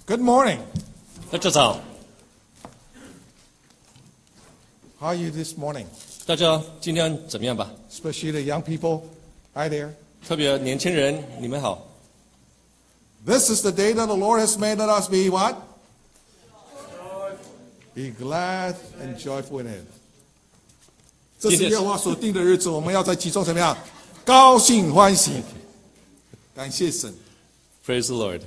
Good morning. 大家早， How are you this morning? 大家今天怎么样吧？ Especially the young people. Hi there. 特别年轻人，你们好。 This is the day that the Lord has made. Let us be what? Be glad and joyful in it. 这是耶和华所定的日子，我们要在其中怎么样？高兴欢喜。感谢神。 Praise the Lord.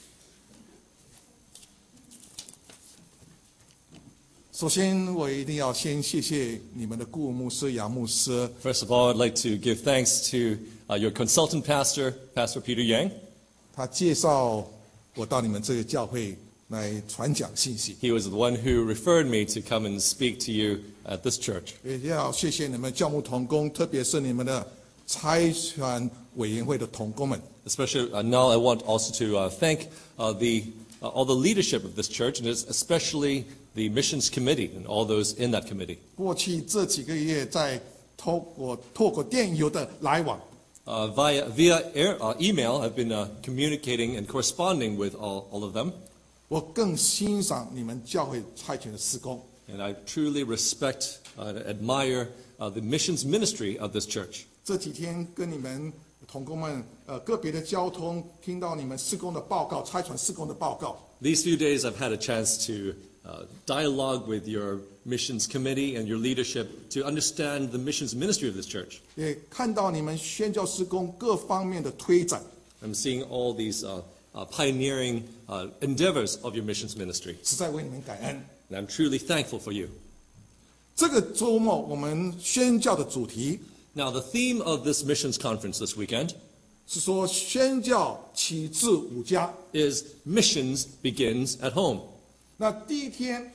首先，我一定要先谢谢你们的顾问牧师杨牧师。 First of all, I'd like to give thanks to your consultant pastor, Pastor Peter Yang. 他介绍我到你们这个教会来传讲信息。 He was the one who referred me to come and speak to you at this church. 也要谢谢你们教牧同工，特别是你们的差传委员会的同工们。 Especially now, I want also to thank all the leadership of this church, and especially the missions committee and all those in that committee. 过去这几个月，在透过电邮的来往， Via email, I've been communicating and corresponding with all of them. 我更欣赏你们教会差遣的事工。 And I truly respect and admire the missions ministry of this church. 这几天跟你们同工们个别的交通，听到你们事工的报告，差传事工的报告。 These few days, I've had a chance to dialogue with your missions committee and your leadership to understand the missions ministry of this church. 也看到你们宣教事工各方面的推展， I'm seeing all these pioneering endeavors of your missions ministry. 实在为你们感恩。 And I'm truly thankful for you. 这个周末我们宣教的主题 Now, the theme of this missions conference this weekend 是说宣教起自五家。 is missions begins at home. 那第一天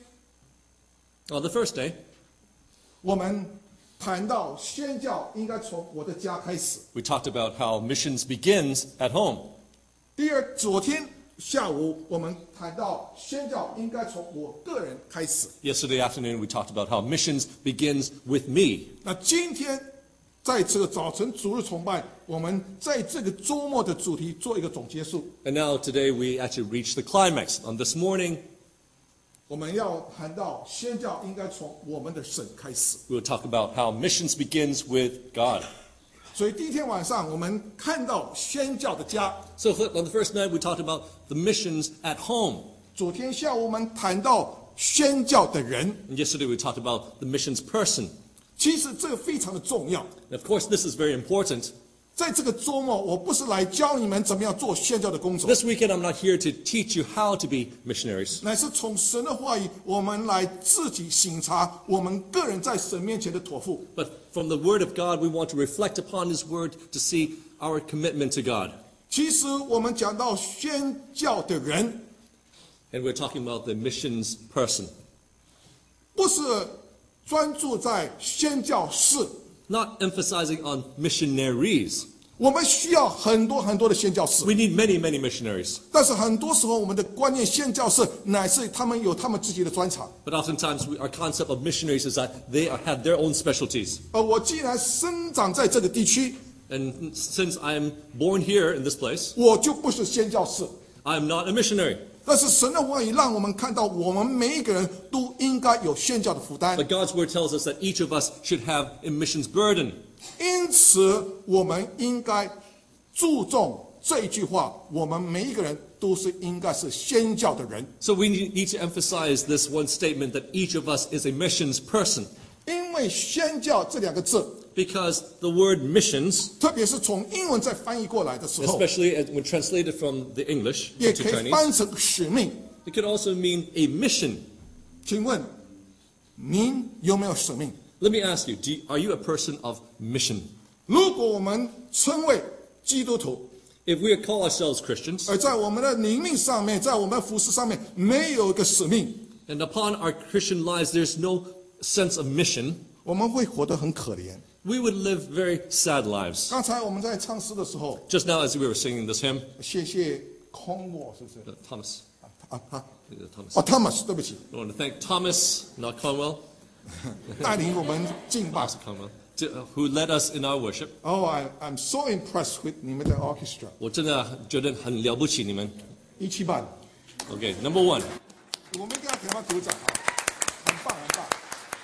On the first day, 我们谈到宣教应该从我的家开始。 we talked about how missions begins at home. 昨天下午我们谈到宣教应该从我个人开始。 Yesterday afternoon, we talked about how missions begins with me. 那今天在这个早晨主日崇拜，我们在这个周末的主题做一个总结束。 And now today we actually reach the climax. On this morning, 我们要谈到宣教应该从我们的神开始。 we will talk about how missions begins with God. 所以第一天晚上我们看到宣教的家， So on the first night, we talked about the missions at home. 昨天下午我们谈到宣教的人。 And yesterday, we talked about the missions person. 其实这个非常的重要。 And of course, this is very important. 在这个周末，我不是来教你们怎么样做宣教的工作， This weekend, I'm not here to teach you how to be missionaries. 乃是从神的话语，我们来自己省察我们个人在神面前的托付。 But from the Word of God, we want to reflect upon His Word to see our commitment to God. 其实我们讲到宣教的人， And we're talking about the missions person. 不是专注在宣教士， Not emphasizing on missionaries. 我们需要很多很多的宣教士， We need many, many missionaries. 但是很多时候我们的观念，宣教士乃是他们有他们自己的专长。 But oftentimes, our concept of missionaries is that they have their own specialties. 而我既然生长在这个地区， And since I'm born here in this place, 我就不是宣教士。 I'm not a missionary. 但是神的话语让我们看到，我们每一个人都应该有宣教的负担。 But God's Word tells us that each of us should have a missions burden. 因此，我们应该注重这一句话：我们每一个人都是应该是宣教的人。 So we need to emphasize this one statement that each of us is a missions person. 因为宣教这两个字， Because the word missions, 特别是从英文再翻译过来的时候， especially when translated from the English 也 to 可以 Chinese, 翻成使命。 it could also mean a mission. 请问，您有没有使命？ Let me ask you, are you a person of mission? 如果我们称为基督徒， If we call ourselves Christians, 而在我们的灵命上面，在我们的服饰上面没有一个使命， and upon our Christian lives there's no sense of mission, 我们会活得很可怜。 we would live very sad lives. 刚才我们在唱诗的时候， Just now as we were singing this hymn, 谢谢空沃，是不是？ Thomas, 哦，Thomas， 对不起， I want to thank Thomas, not Conwell, 带领我们敬拜。 Conwell, who led us in our worship. Oh, I'm so impressed with 你们的 orchestra， 我真的觉得很了不起，你们。 17班。 Okay, number one. 我们一定要给他鼓掌啊，很棒很棒。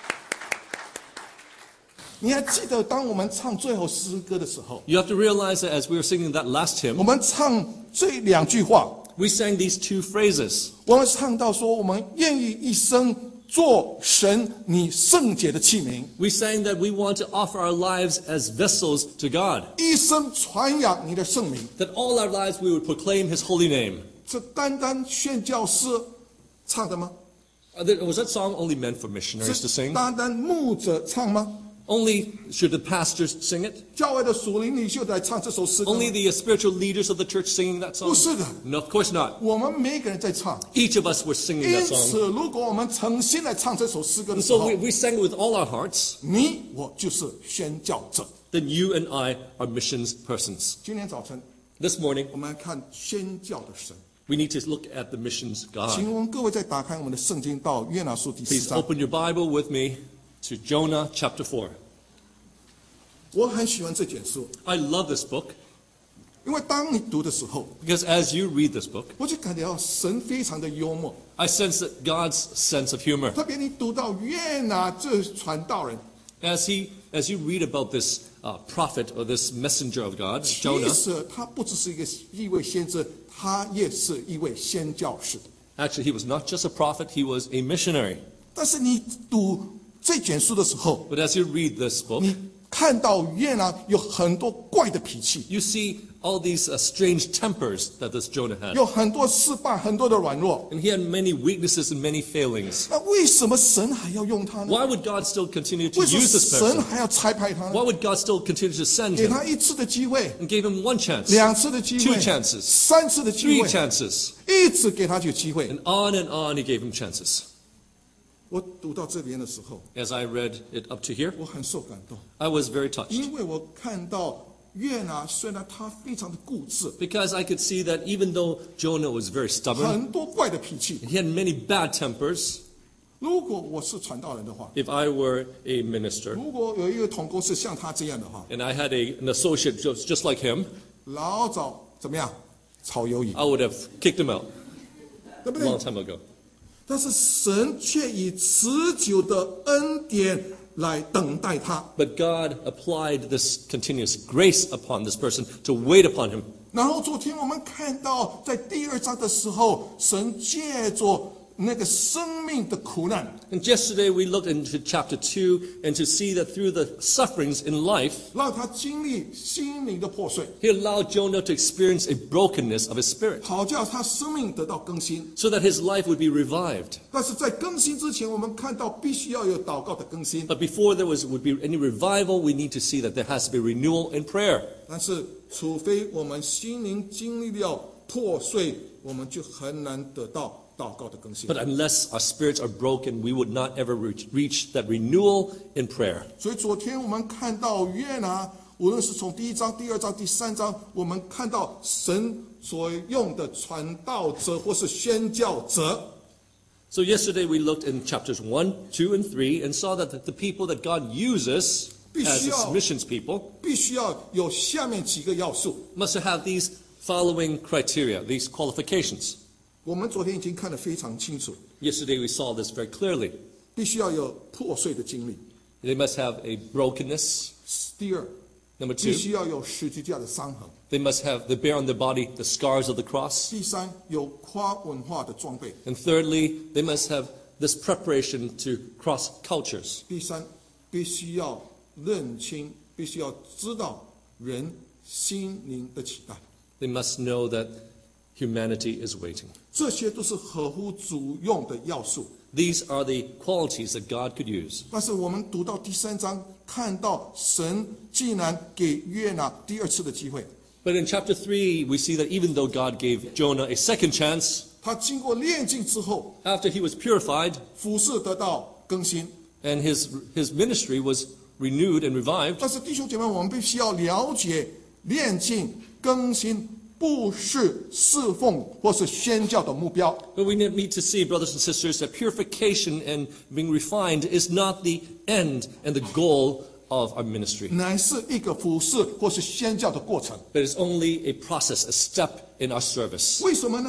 你还记得当我们唱最后诗歌的时候， You have to realize that as we were singing that last 我 hymn, 们唱这2句话， we sang these 2 phrases. 我们唱到说，我们愿意一生做神你圣洁的器皿， We sang that we want to offer our lives as vessels to God, 一生传扬你的圣名。 that all our lives we would proclaim His holy name. 这单单宣教师唱的吗？ Was that song only meant for missionaries to 是 sing? 单单牧者唱吗？ Only should the pastors sing it? 教会的属灵领袖来唱这首诗歌吗？ Only the spiritual leaders of the church singing that 不 song? 是的， No, of course not. 我们每一个人在唱。 Each of us were singing 因 that 此， song. 如果我们诚心来唱这首诗歌的 And 时 so 候， we sang it with all our hearts. 你我就是宣教者。 Then you and I are missions persons. 今天早晨， This morning, 我们来看宣教的神。 we need to look at the missions 请 God. 我们各位再打开我们的圣经到约拿书第4 Please 章。 open your Bible with me to Jonah chapter 4. 我很喜欢这卷书， I love this book 因为当你读的时候， because as you read this book, 我就感觉到神非常的幽默。 I sense that God's sense of humor. 特别你读到约拿这传道人， As you read about this prophet or this messenger of God, 其 Jonah, 实他不只是一位先知，他也是一位宣教士。 actually he was not just a prophet, he was a missionary. 但是你读这卷书的时候， But as you read this book, 你看到约拿有很多怪的脾气， you see all these strange tempers that this Jonah had. 有很多失败，很多的软弱。 And he had many weaknesses and many failings. 那为什么神还要用他呢？ Why would God still continue to 为什么 use this 神 person? 还要差派他呢？ Why would God still continue to send 给 him? 他1次的机会， And gave him 1 chance, 2次的机会 2 chances, 3次的机 3 会， chances, 一直给他这个机会。 and on he gave him chances. 我读到这边的时候， As I read it up to here, 我很受感动， I was very touched 因为我看到约拿虽然他非常的固执， because I could see that even though Jonah was very stubborn, 很多怪的脾气。 he had many bad tempers. 如果我是传道人的话， If I were a minister 如果有一个同工是像他这样的话， and I had an associate just like him, 老早怎么样炒鱿鱼， I would have kicked him out 对不 a long 对？ time ago. 但是神却以持久的恩典来等待他。 But God applied this continuous grace upon this person to wait upon him. 然后昨天我们看到，在第2章的时候，神借着那个生命的苦难， And yesterday we looked into chapter 2 and to see that through the sufferings in life, 让他经历心灵的破碎， he allowed Jonah to experience a brokenness of his spirit 好叫他生命得到更新。 so that his life would be revived. 但是在更新之前，我们看到必须要有祷告的更新。 But before there would be any revival, we need to see that there has to be renewal in prayer. 但是，除非我们心灵经历了破碎，我们就很难得到祷告的更新。 But unless our spirits are broken, we would not ever reach that renewal in prayer. 所以昨天我们看到约拿，无论是从第1章、第2章、第3章，我们看到神所用的传道者或是宣教者， So yesterday we looked in chapters 1, 2, and 3 and saw that the people that God uses as his missions people 必须要有下面几个要素。 must have these following criteria, these qualifications. 我们昨天已经看得非常清楚， Yesterday we saw this very clearly. 必须要有破碎的经历。 They must have a brokenness. 第二， Number 必 2, 须要有十字架的伤痕。 they bear on their body the scars of the cross. 第三，有跨文化的装备。 And thirdly, they must have this preparation to cross cultures. 第三，必须要认清，必须要知道人心灵的期待。 They must know that humanity is waiting. 这些都是合乎主用的要素。 These are the qualities that God could use. 但是我们读到第3章，看到神竟然给约拿第2次的机会。 But in chapter 3, we see that even though God gave Jonah a second chance, 他经过炼净之后， after he was purified 服事得到更新。 and his ministry was renewed and revived, 但是弟兄姐妹，我们必须要了解炼净更新不是侍奉或是宣教的目标。 but we need to see, brothers and sisters, that purification and being refined is not the end and the goal of our ministry. 乃是一个服事或是宣教的过程。 But it's only a process, a step in our service. 为什么呢？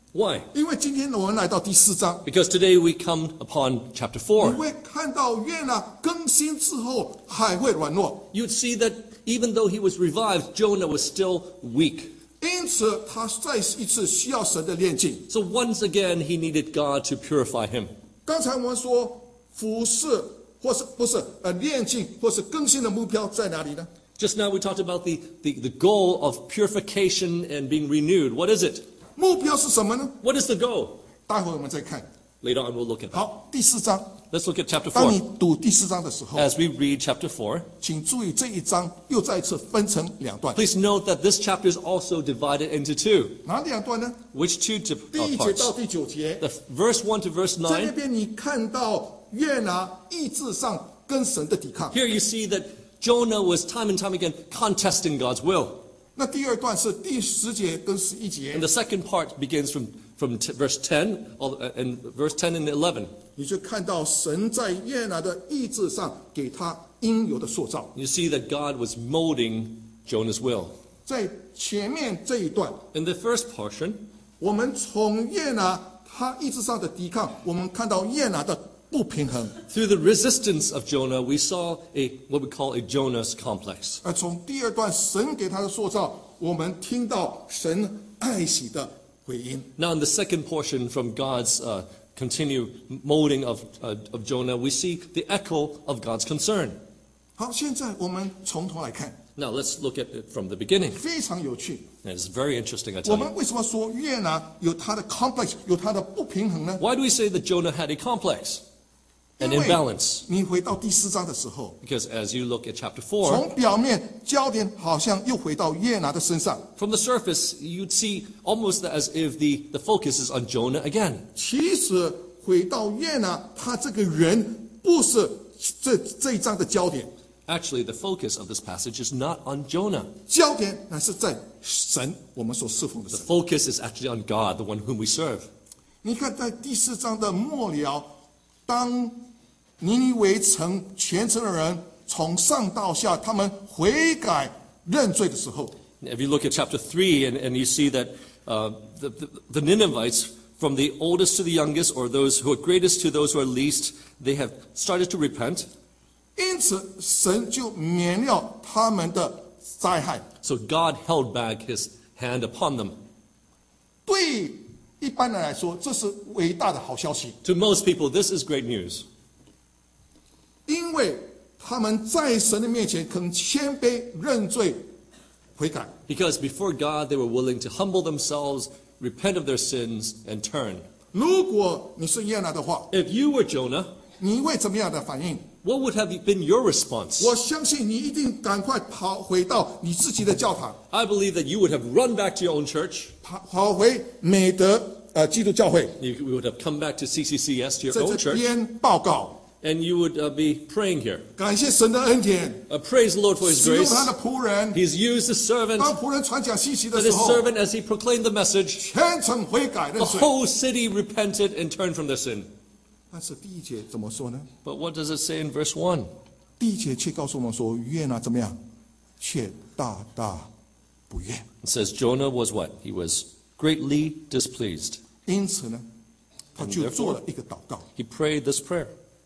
Why? 因为今天我们来到第4章， Because today we come upon chapter 你 4. 会看到约拿更新之后还会软弱， You'd see that even though he was revived, Jonah was still weak. 因此他再一次需要神的炼净。 So once again, he needed God to purify him. 刚才我们说服侍或是不是炼净或是更新的目标在哪里呢？ Just now we talked about the goal of purification and being renewed. What is it? 目标是什么呢？ What is the goal? 待会我们再看。 Later on we'll look at that. 好，第4章， Let's look at chapter 当你 4. 读第4章的时候， As we read chapter 4, 请注意这一章又再一次分成2段。 please note that this chapter is also divided into 2. 哪2段呢？ Which 2 第1节到 parts? 第9节， The verse 1 to verse 在那 9. 边你看到约拿意志上跟神的抵抗。 Here you see that Jonah was time and time again contesting God's will. 那第2段是第10节跟11 And 节， the second part begins from verse 10 and verse 10 and 11. 你就看到神在约拿的意志上给他应有的塑造。 You see that God was molding Jonah's will. 在前面这一段， In the first portion, 我们从约拿他意志上的抵抗，我们看到约拿的不平衡； through the resistance of Jonah, we saw what we call a Jonah's complex. 而从第2段神给他的塑造，我们听到神爱惜的回音。 Now, in the second portion from God's continued molding of Jonah, we see the echo of God's concern. 好，现在我们从头来看， Now, let's look at it from the beginning. 非常有趣。 And it's very interesting, I 我 tell you. 们为什么说约拿有他的 complex， 有他的不平衡呢？ Why do we say that Jonah had a complex, an 因为 imbalance? 你回到第4章的时候， Because as you look at chapter 4, 从表面焦点好像又回到约拿的身上， from the surface, you'd see almost as if the focus is on Jonah again. 其实回到约拿，他这个人不是这一章的焦点， Actually, the focus of this passage is not on Jonah. 焦点乃是在神，我们所侍奉的 The 神。 focus is actually on God, the one whom we serve. 你看，在第4章的末了，当尼尼微城全城的人从上到下，他们悔改认罪的时候， If you look at chapter 3 and you see that the Ninevites, from the oldest to the youngest, or those who are greatest to those who are least, they have started to repent. 因此神就免了他们的灾害。 So God held back his hand upon them. 对一般人来说，这是伟大的好消息， To most people, this is great news. 因为他们在神的面前肯谦卑认罪悔改。 Because before God, they were willing to humble themselves, repent of their sins, and turn. 如果你是约拿的话， If you were Jonah, 你会怎么样的反应？ what would have been your response? 我相信你一定赶快跑回到你自己的教堂， I believe that you would have run back to your own church. 跑回美德基督教会， You would have come back to CCCS, to 在 your own 这 church, 边报告， and you would be praying here. 感谢神的恩典， Praise the Lord for his 使用 grace. 他的仆人。 He's used his servant, 当仆人传讲信息的 and 时 his 候， servant, as he proclaimed the message, 全城悔改认 the 罪。 whole city repented and turned from their sin. 但是第1节怎么说呢？ But what does it say in verse 1? 第1节却告诉我们说，约拿怎么样，却大大不悦。 It says Jonah was what? He was greatly displeased. 因此呢，他就做了一个祷告。 He prayed this prayer.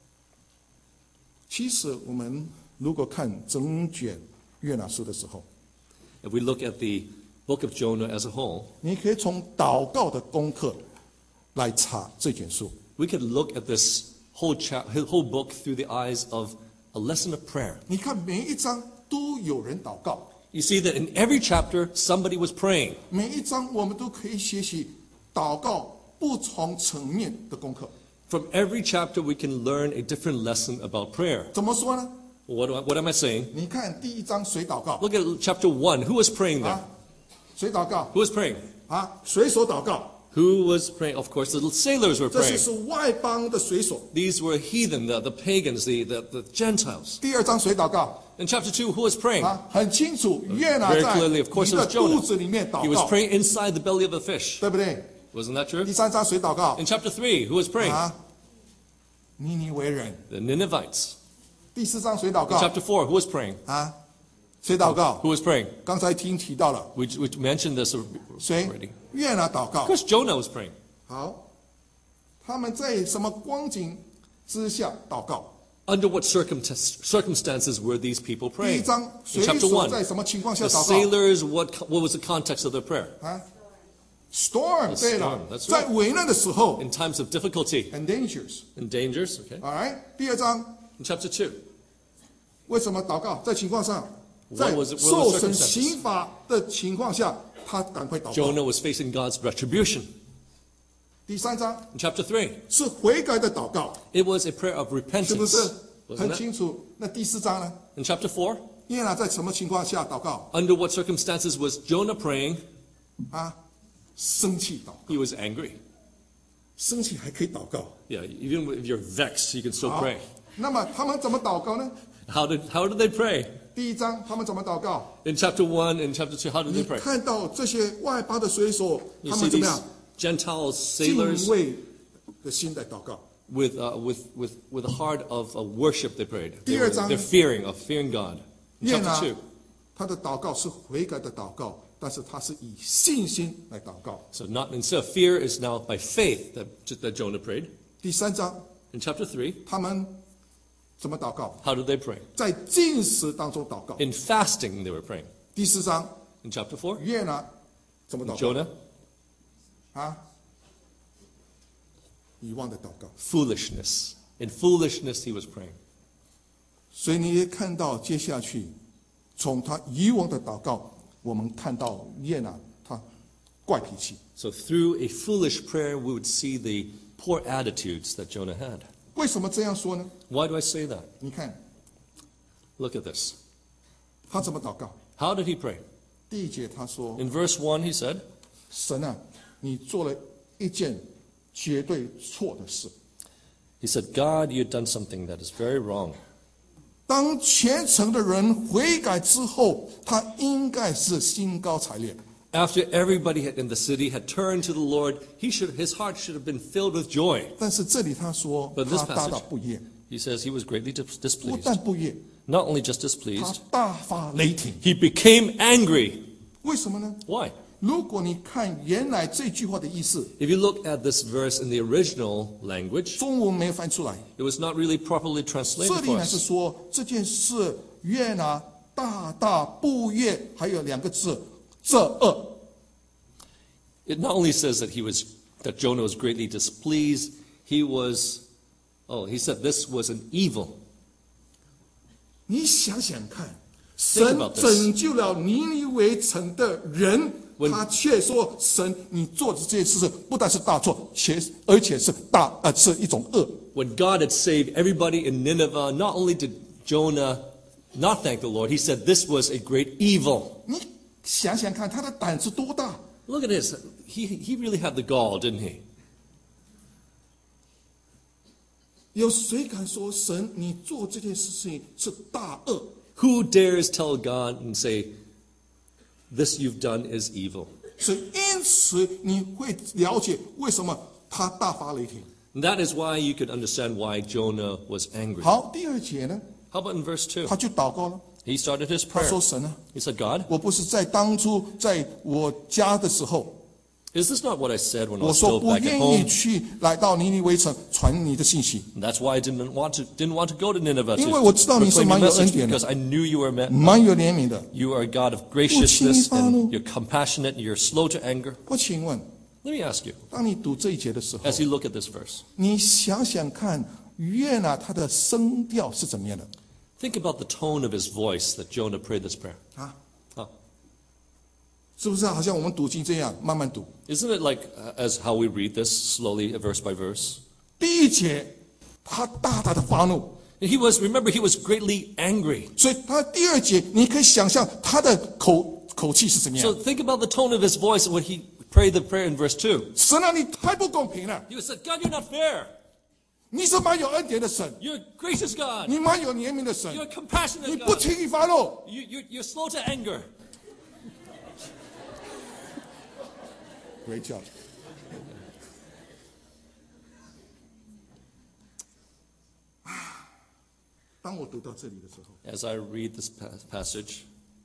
其实我们如果看整卷约拿书的时候， If we look at the book of Jonah as a whole, 你可以从祷告的功课来查这卷书。 we could look at this whole book through the eyes of a lesson of prayer. 你看每一章都有人祷告， You see that in every chapter, somebody was praying. 每一章我们都可以学习祷告不同层面的功课。 From every chapter, we can learn a different lesson about prayer. 怎么说呢？ What am I saying? 你看第1章谁祷告 Look at chapter 1. Who was praying there? 啊？谁祷告 Who was praying? 啊？水手祷告， Who was praying? Of course, the little sailors were 这些 praying. 是外邦的水手。 These were heathen, the pagans, the Gentiles. 第2章谁祷告 In chapter 2, who was praying? 啊？很清楚，约拿 Very 在 clearly, of course, 你 it 的 was Jonah. 肚子里面 He 祷 was 告， praying inside the belly of the fish. 对不对？ Wasn't that true? 第3章谁祷告 In chapter 3, who was praying? 啊？尼尼微人。 The Ninevites. 第4章谁祷 In 告 chapter 4, who was praying? 啊？ 谁祷告？ Who was praying? 刚才提到了， We mentioned this 谁 already.？ 约拿祷 Of 告。 course, Jonah was praying. 好，他们在什么光景之下祷告？ Under what circumstances were these people 第一 praying? 章 In 水 chapter 手 1, 在什么情况下 the 祷告？ sailors, what was the context of their prayer? 啊，storm， The 对了 storm, that's，right. 在危难的时候 In times of difficulty ，and dangers。 and dangers, okay? Alright，第二章 In chapter 2, 为什么祷告？在情况上， What 在 was it- what 受 were the 审 circumstances? 刑罚的情况下，他赶快祷告。 Jonah was facing God's retribution. 第三章 In chapter 3, 是悔改的祷告， it was a prayer of 是不是 repentance. 很 Wasn't it? 清楚？那第四章呢？ In chapter 4, 约拿在什么情况下祷告？ under what circumstances was Jonah praying? 啊，生气祷告， He was angry. 生气还可以祷告。 Yeah, even if you're vexed, you can still 好 pray. 那么他们怎么祷告呢？ How did they pray? 第一章他们怎么祷告？ In chapter 1 and chapter 2, how did 你 they pray? 看到这些外邦的水手， You 他 see 们怎么 these 样？ Gentiles, 敬 sailors, 畏的心在祷告。 with a heart of worship they prayed. 第二章 They're fearing God. In 约拿 chapter 2, 他的祷告是悔改的祷告，但是他是以信心来祷告。 so not instead of fear is now by faith that Jonah prayed. 第三章 In chapter 3, 他们怎么祷告？ how did they pray? 在禁食当中祷告。 In fasting they were praying. 第四章 In chapter 4, 约拿怎么祷告？ Jonah, 啊，遗忘的祷告。 foolishness. In foolishness he was praying. 所以你也看到接下去，从他以往的祷告，我们看到约拿他怪脾气。 So through a foolish prayer, we would see the poor attitudes that Jonah had. 为什么这样说呢？ Why do I say that? 你看 Look at this. 他怎么祷告？ How did he pray? 第一节他说 In verse 1, he said,：“ 神啊，你做了一件绝对错的事。 he said, God, you've done something that is very wrong. 当虔诚的人悔改之后，他应该是兴高采烈。 After everybody in the city had turned to the Lord, his heart should have been filled with joy. 但是这里他说 But this 他大 passage- 大不悦， He says he was greatly 不 displeased. 但不悦， Not only just 他 displeased, 大发雷霆。 he became angry. 为什么呢？ Why? 如果你看原来这句话的意思， If you look at this verse in the original language, 中文没有翻出来。 it was not really properly 这 translated 里 for 呢是 us. 说这件事约拿大大不悦，还有两个字这恶。 It not only says that Jonah was greatly displeased, he said this was an evil. 你想想看， Think 神 about this. 拯救了尼尼微城的人， When- 他却说：“神，你做的这件事不但是大错，而且是是一种恶。 When God had saved everybody in Nineveh, not only did Jonah not thank the Lord, he said this was a great evil. ” 你想想看，他的胆子多大？ Look at this. He really had the gall, didn't he? 有谁敢说神，你做这件事情是大恶？ Who dares tell God and say, this you've done is evil? 所以因此你会了解为什么他大发雷霆。 And that is why you could understand why Jonah was angry. 好，第二节呢， How about in verse 2? 他就祷告了， He started his 他 prayer. 说：“神啊， He said, God, 我不是在当初在我家的时候， is this not what I said when I 我 was 说 still 不 back at 愿意 home? 去来到尼尼微城传你的信息， And that's why I didn't want to go to Nineveh 因为我 to 知道你是 proclaim 蛮 your 有恩 message 典的， because I knew you were 蛮有怜悯的。 you are a God of graciousness 不轻易发怒。 and you're compassionate and you're slow to anger. 我请问， Let me ask you, 当你读这一节的时候， as you look at this verse, 你想想看，约拿他的声调是怎么样的 think about the tone of his voice that Jonah prayed this prayer. 啊？ Huh. 是不是好像我们读经这样慢慢读？ Isn't it like as how we read this slowly, verse by verse? 第一节，他大大的发怒， Remember, he was greatly angry. 所以他第二节，你可以想象他的口气是怎么 So 样。 think about the tone of his voice when he prayed the prayer in verse 2. 神啊，你太不公平了！ He said, God, you're not fair. 你是蛮有恩典的神， You're a gracious God. 你蛮有怜悯的神 You're a， 你 compassionate 不 God. 轻易发怒。 You're slow to anger. Great job。当我读到这里的时候， As I read this passage,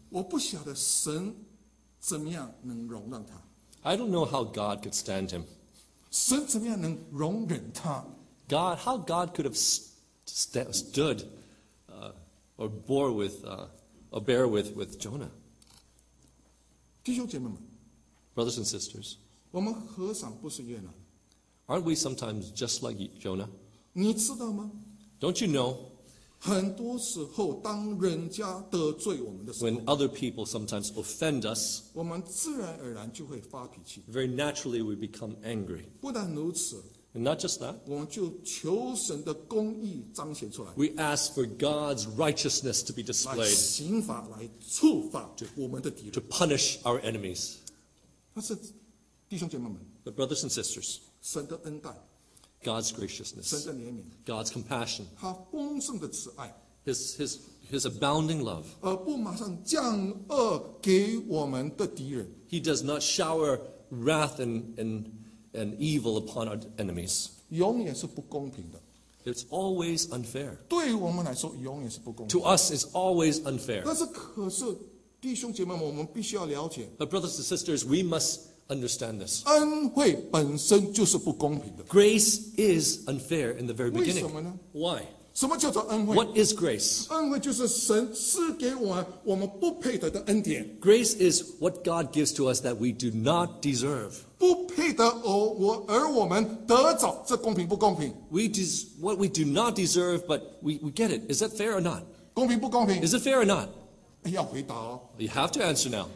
我不晓得神怎么样能容让他， I don't know how God could stand him. 神怎么样能容忍他？ How God could have stood or bear with Jonah. 弟兄姐妹们， Brothers and sisters, 我们何尝不是越南？ aren't we sometimes just like Jonah? 你知道吗？ Don't you know 很多时候，当人家得罪我们的时候， when other people sometimes offend us, 我们自然而然就会发脾气。 very naturally we become angry. 不但如此， And not just that, 我们就求神的公义彰显出来， we ask for God's righteousness to be 来 displayed, 刑罚，来处罚我们的敌 to 人。 punish our enemies. 但是，弟兄姐妹們， But brothers and sisters, 神的恩待， God's 神 graciousness, 的怜悯， God's compassion, 他豐盛的慈愛， His abounding love. 而不馬上降惡給我們的敵人。 He does not shower wrath and evil upon our enemies. 永遠是不公平的， It's always unfair. 對於我們來說，永遠是不公 To 平。 us, it's always unfair. 但是，可是弟兄姐妹們，我們必須要了解， But brothers and sisters, we must understand this. 恩惠本身就是不公平的。 Grace is unfair in the very 為什 beginning. 麼呢？ Why? 什麼叫做恩惠？ What is grace? 恩惠就是神賜給我們不配得的恩典， Grace is what God gives to us that we do not deserve. 不配得而我們得着，這公平不公平？ What we do not deserve, but we get it. Is that fair or not? 公平不公平？ Is it fair or not? 要回答哦。 You have to answer now.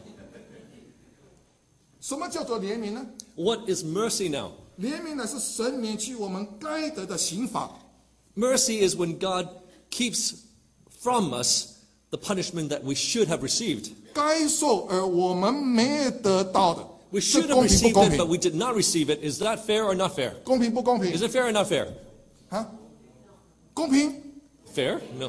什麼叫做憐憫呢？ What is mercy now? 憐憫呢是神免去我們該得的刑罰， Mercy is when God keeps from us the punishment that we should have received. 該受而我們沒得到的， We 是 should have 公平不 received 公 it, but 平？ we did not receive it. Is that fair or not fair? 公平不公平 Is？it fair or not fair? 啊，公平， Fair? No.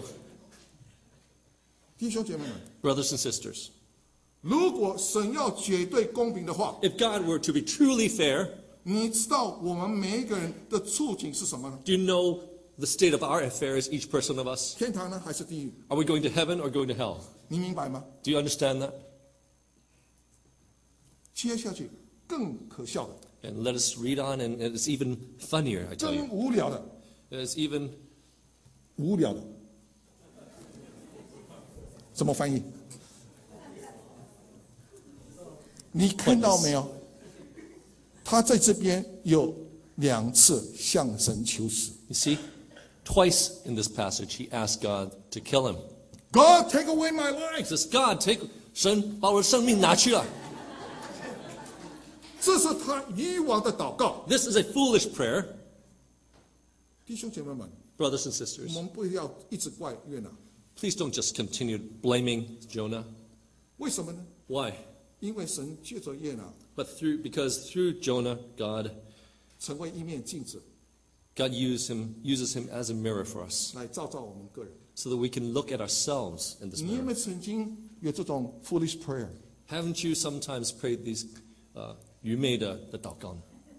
弟兄姐妹們， Brothers and sisters, 如果神要絕對公平的話， if God were to be truly fair, 你知道我們每一個人的處境是什麼呢？ do you know the state of our affairs, each person of us? 天堂呢，還是地獄？ Are we going to heaven or going to hell? 你明白嗎？ Do you understand that? 接下去更可笑的， And let us read on, and it's even funnier, I tell 更 you. 無聊的， It's even 無聊的，怎麼翻譯？你看到沒有？他在這邊有2次向神求死。 You see, twice in this passage, he asked God to kill him. God take away my He life， says, God, 神把我的生命拿去了。 這是他以往的禱告。 This is a foolish prayer. 弟兄姐妹們， Brothers and 我 sisters, 們不要一直怪越南， please don't just continue blaming Jonah. 為什麼呢？ Why? 因為神借着越南 Because through Jonah, God 成為一面鏡子， uses him as a mirror for us, 來照我們個人。 so that we can look at ourselves in this 你有 mirror. 沒有曾經有這種 foolish prayer？ Haven't you sometimes prayed these 愚昧的禱告?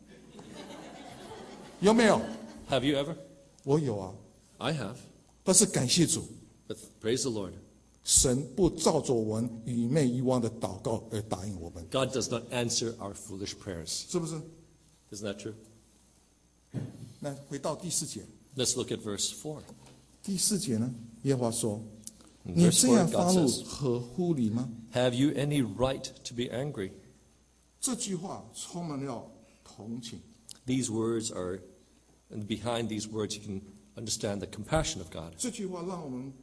有沒有？ Have you ever? 我有啊， I have. 但是感謝主， But praise the Lord. 神不照着我們愚昧遺忘的禱告而答應我們， God does not answer our foolish prayers. 是不是？ Isn't that true? 那回到第4節， Let's look at verse 4. 第4節呢，耶和華說： In 你 verse 這 4, 樣發 God 怒 says, 合乎理嗎？ Have you any right to be angry? 這句話充滿了同情。 These words are, and behind these words you can understand the compassion of God. 這句話讓我們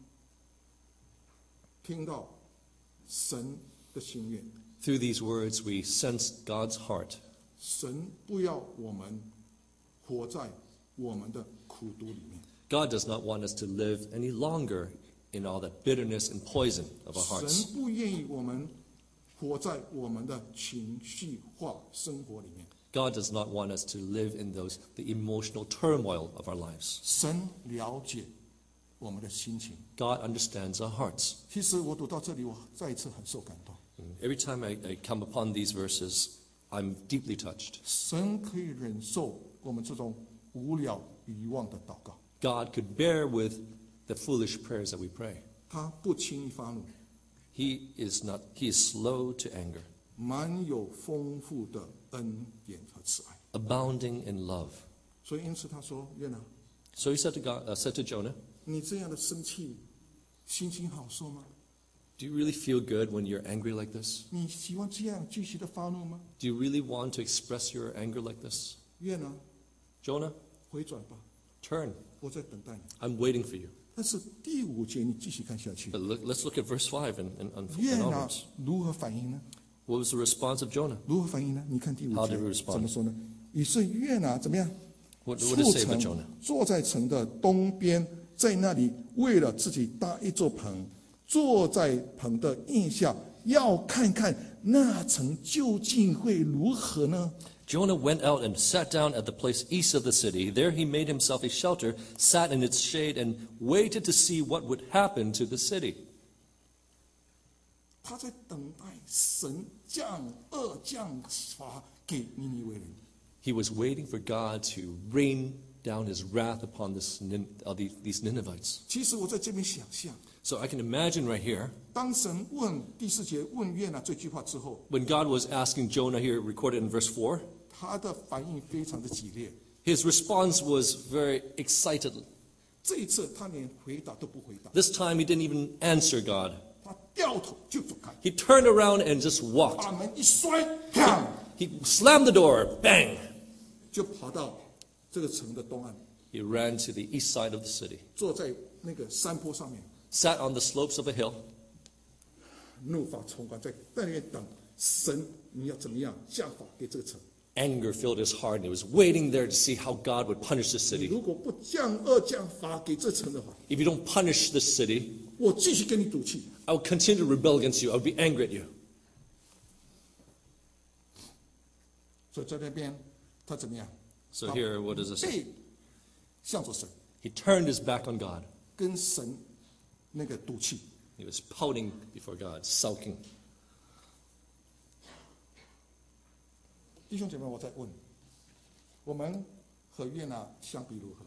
聽到神的心願， Through these words we sense God's heart. 神不要我們活在我們的苦毒裡面， God does not want us to live any longer in all that bitterness and poison of our 神 hearts. 不願意我們活在我們的情緒化生活裡面。 God does not want us to live in the emotional turmoil of our lives. 神了解我們的心情。 God understands our hearts. 其實我讀到這裡，我再一次很受感動。 Every time I come upon these verses, I'm deeply touched. 神可以忍受我們這種無聊遺忘的禱告， God could bear with the foolish prayers that we pray. 他不輕易發怒， He is slow to anger, 满有丰富的恩典和慈爱。 abounding in love. 所以因此他说：约拿， So he said to Jonah, 你这样的生气，心情好受吗？ do you really feel good when you're angry like this? 你喜欢这样继续的发怒吗？ Do you really want to express your anger like this? 约拿， Jonah, 回转吧， turn. 我在等待你。 I'm waiting for you. 但是第5节你继续看下去， But let's look at verse 5 and 约拿 onwards. 如何反应呢？ What was the response of Jonah? 如何反应呢？你看第5 How 节 did he respond? 怎么说呢？于是约拿怎么样？ What 出 does it say 城 about Jonah? 坐在城的东边，在那里为了自己搭一座棚，坐在棚的印下，要看看那城究竟会如何呢？ Jonah went out and sat down at the place east of the city. There he made himself a shelter, sat in its shade, and waited to see what would happen to the city. 他在等待神降恶降罚给尼尼微人。 He was waiting for God to rain down his wrath upon these Ninevites. 其实我在这边想象， So I can imagine right here, 当神问第4节问约拿这句话之后， when God was asking Jonah here, recorded in verse 4, 他的反应非常的激烈。 his response was very excited. 这一次他连回答都不回答， This time he didn't even answer God. 他掉头就走开， He turned around and just walked. 把门一摔，砰， He slammed the door, bang! 就跑到这个城的东岸， He ran to the east side of the city, 坐在那个山坡上面， sat on the slopes of a hill, 怒发冲冠，在那边等神你要怎么样降罚给这个城。 anger filled his heart, and he was waiting there to see how God would punish the 你 city. 如果不降恶降罚给这城的话， If you don't punish this city, 我继续跟你赌气。 I will continue to rebel against you. I will be angry at you. 所以在那边他怎么样？ So here, what does it say? 背向着神， He turned his back on God. 跟神那个赌气。 He was pouting before God, sulking. 弟兄姐妹，我在问，我们和约拿相比如何？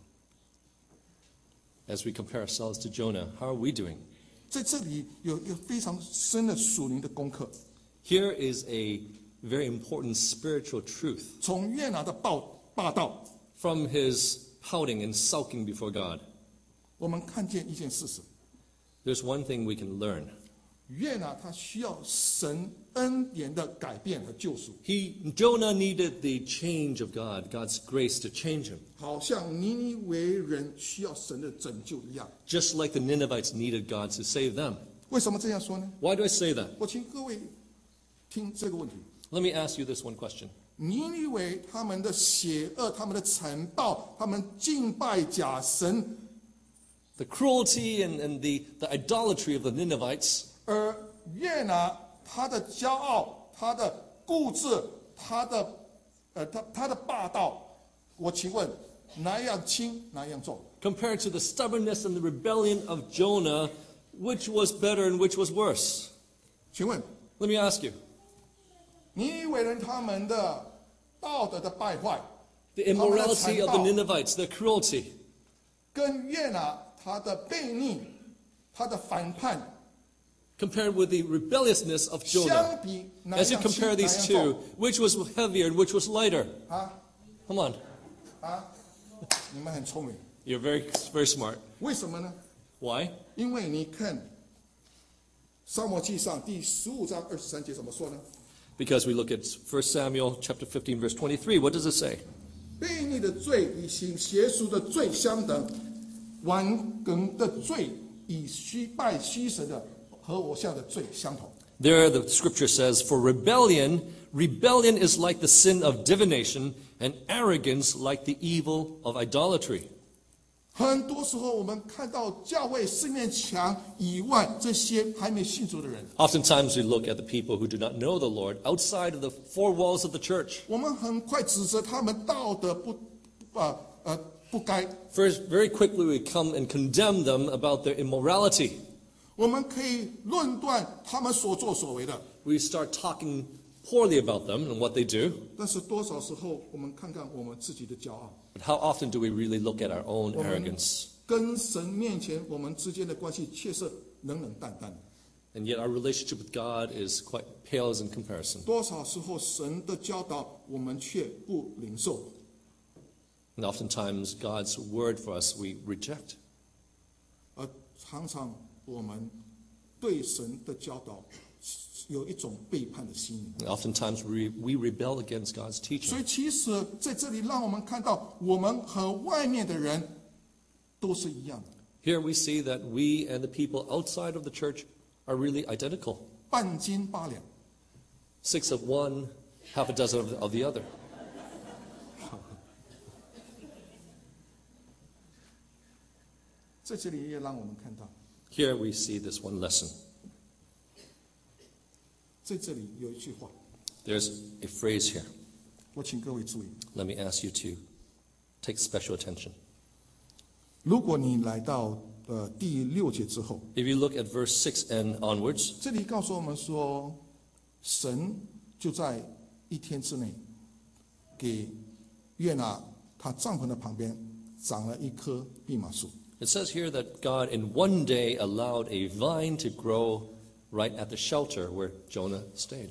As we compare ourselves to Jonah, how are we doing? 在这里有一个非常深的属灵的功课。 Here is a very important spiritual truth. 从约拿的霸道， From his pouting and sulking before God, 我们看见一件事实： there's one thing we can learn. 约拿他需要神恩典的改变和救赎， Jonah needed the change of God, God's grace to change him, 好像尼尼微人需要神的拯救一样。 just like the Ninevites needed God to save them. 为什么这样说呢？ Why do I say that? 我请各位听这个问题： Let me ask you this one question. 尼尼微他们的邪恶、他们的残暴、他们敬拜假神， The cruelty and the idolatry of the Ninevites, 而约拿他的骄傲、他的固执、他的霸道，我请问哪一样轻，哪一样重？ compared to the stubbornness and the rebellion of Jonah, which was better and which was worse? 请问 Let me ask you. 尼尼微人他们的道德的败坏， The immorality of the Ninevites, their cruelty, 跟约拿他的悖逆、他的反叛 compared with the rebelliousness of 相 Jonah. 比，哪 As 一 you 样轻， compare 哪一 these 样 two, 重？ which was heavier and which was lighter? 啊 Come on. 啊！你们很聪明， You're very, very smart. 为什么呢？ Why? 因为你看《撒母耳记上》第15章23节怎么说呢？ Because we look at 1 Samuel chapter 15, verse 23. What does it say? 悖逆的罪与行邪术的罪相等，顽梗的罪与拜虚神的和偶像的罪相同。 There the scripture says, for rebellion is like the sin of divination, and arrogance like the evil of idolatry. 很多时候，我们看到教会四面墙以外，这些还没信主的人， Oftentimes we look at the people who do not know the Lord outside of the four walls of the church. 我们很快指责他们道德不该。 First, very quickly we come and condemn them about their immorality. 我们可以论断他们所作所为的， We start talking poorly about them and what they do. 但是多少时候，我们看看我们自己的骄傲， But how often do we really look at our own arrogance? 跟神面前我们之间的关系却是冷冷淡淡的。 And yet our relationship with God is quite pales in comparison. 多少时候神的教导我们却不领受， And oftentimes God's word for us we reject. 而常常我们对神的教导有一种背叛的心理。 And oftentimes we rebel against God's 所 teaching. 以其实在这里让我们看到，我们和外面的人都是一样的， Here we see that we and the people outside of the church are really identical. 半斤八两。 6 of one, half a dozen of the other. 在这里也让我们看到， Here we see this one lesson. 在这里有一句话， There's a phrase here. 我请各位注意。 Let me ask you to take special attention. 如果你来到第6节之后， If you look at verse 6 and onwards, 这里告诉我们说，神就在一天之内，给约拿他帐篷的旁边长了一棵蓖麻树。 it says here that God in one day allowed a vine to grow right at the shelter where Jonah stayed.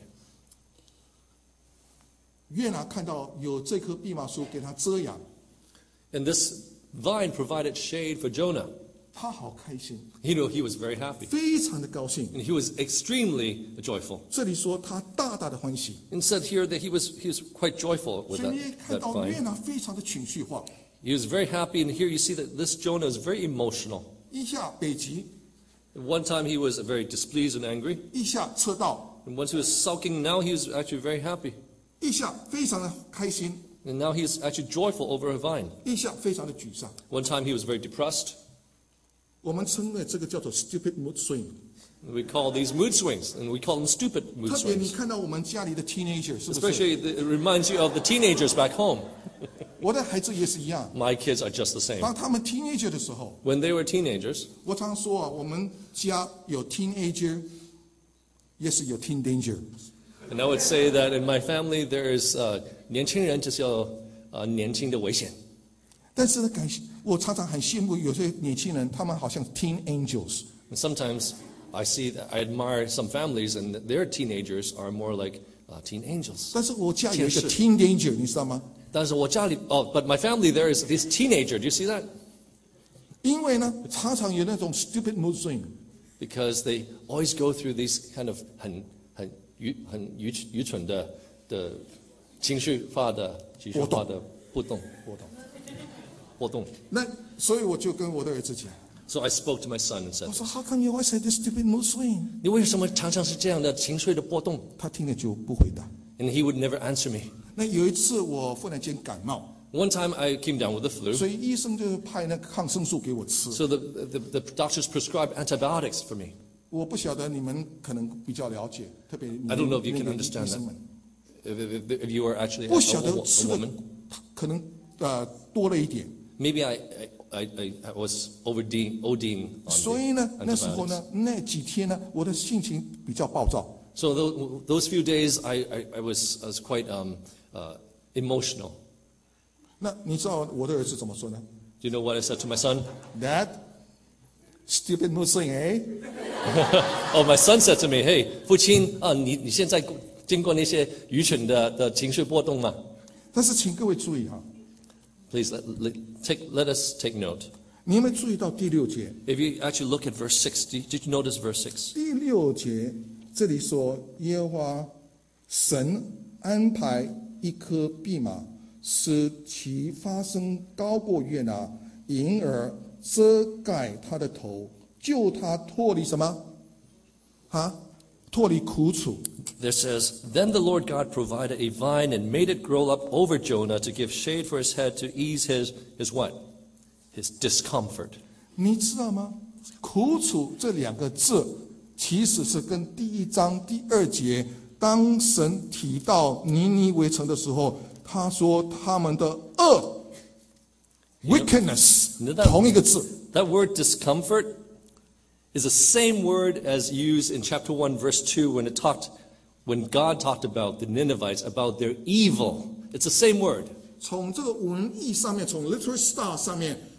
约拿看到有这棵蓖麻树给他遮阳， And this vine provided shade for Jonah. 他好开心， He was very happy. 非常的高兴。 And he was extremely joyful. 这里说他大大的欢喜， And said here that he was quite joyful with 所以你也看 that 到约 vine. 拿非常的情绪化。 He was very happy, and here you see that this Jonah is very emotional. 一下北极， One time he was very displeased and angry, 一下车道， and once he was sulking, now he was actually very happy. 一下非常的开心， And now he's actually joyful over a vine. 一下非常的沮丧。 One time he was very depressed. 我们称为这个叫做 stupid mood swing。 We call these mood swings, and we call them stupid mood 特别你 swings. 看到我们家里的 teenager 是不是？ Especially, it reminds you of the teenagers back home. 我的孩子也是一样。 My kids are just the same. 当他们 teenager 的时候， When they were teenagers, 我常说啊，我们家有 teenager，也是有 teen danger。 and I would say that in my family there is 年轻人就是要年轻的危险。 但是呢，我常常很羡慕有些年轻人，他们好像 teen angels。 And sometimes I admire some families, and their teenagers are more like teen angels. 但是我家有一个天使。 teen danger，你知道吗？ 但是我家里, but my family there is this teenager. Do you see that? 因为呢，常常有那种 stupid mood swing。 Because they always go through these kind of 很愚蠢的情绪化的波动。 那所以我就跟我的儿子讲， So I spoke to my son and 我 said, 说 How come you always have this stupid mood swing？ 你为什么常常是这样的情绪的波动？ 他听了就不回答。 And he would never answer me. 那有一次我忽然间感冒， One time I came down with the flu, 所以医生就派那个抗生素给我吃。 so the doctors prescribed antibiotics for me. 我不晓得你们可能比较了解，特别 I don't know if you can 那个 understand 医生们 If you were actually 不晓得 a 吃的 woman, 可能多了一点， maybe I was ODing on 所以呢 the 那时候 antibiotics. 呢那几天呢我的心情比较暴躁。 So those few days I was quite emotional. 那你知道我的儿子怎么说呢 Do you know what I said to my son? ？Dad, stupid mood swing，哎， Oh, my son said to me, "Hey, 父亲啊，你现在经过那些愚蠢的情绪波动吗？ 但是请各位注意哈， Please let us take note. 你有没有注意到第6节？ If you actually look at verse 6, did you notice verse 6? 第6节这里说，耶和华神安排一棵蓖麻，使其发生高过约拿，因而遮盖他的头，救他脱离什么？脱离苦楚。 There says, Then the Lord God provided a vine and made it grow up over Jonah to give shade for his head to ease his what? His discomfort. 你知道吗？苦楚这2个字，其实是跟第1章第2节，当神提到尼尼微城的时候，他说他们的恶 wickedness 同一个字。 That word discomfort is the same word as used in chapter 1, verse 2 when God talked about the Ninevites, about their evil. It's the same word. 从这个文意上面，从 literal star 上面，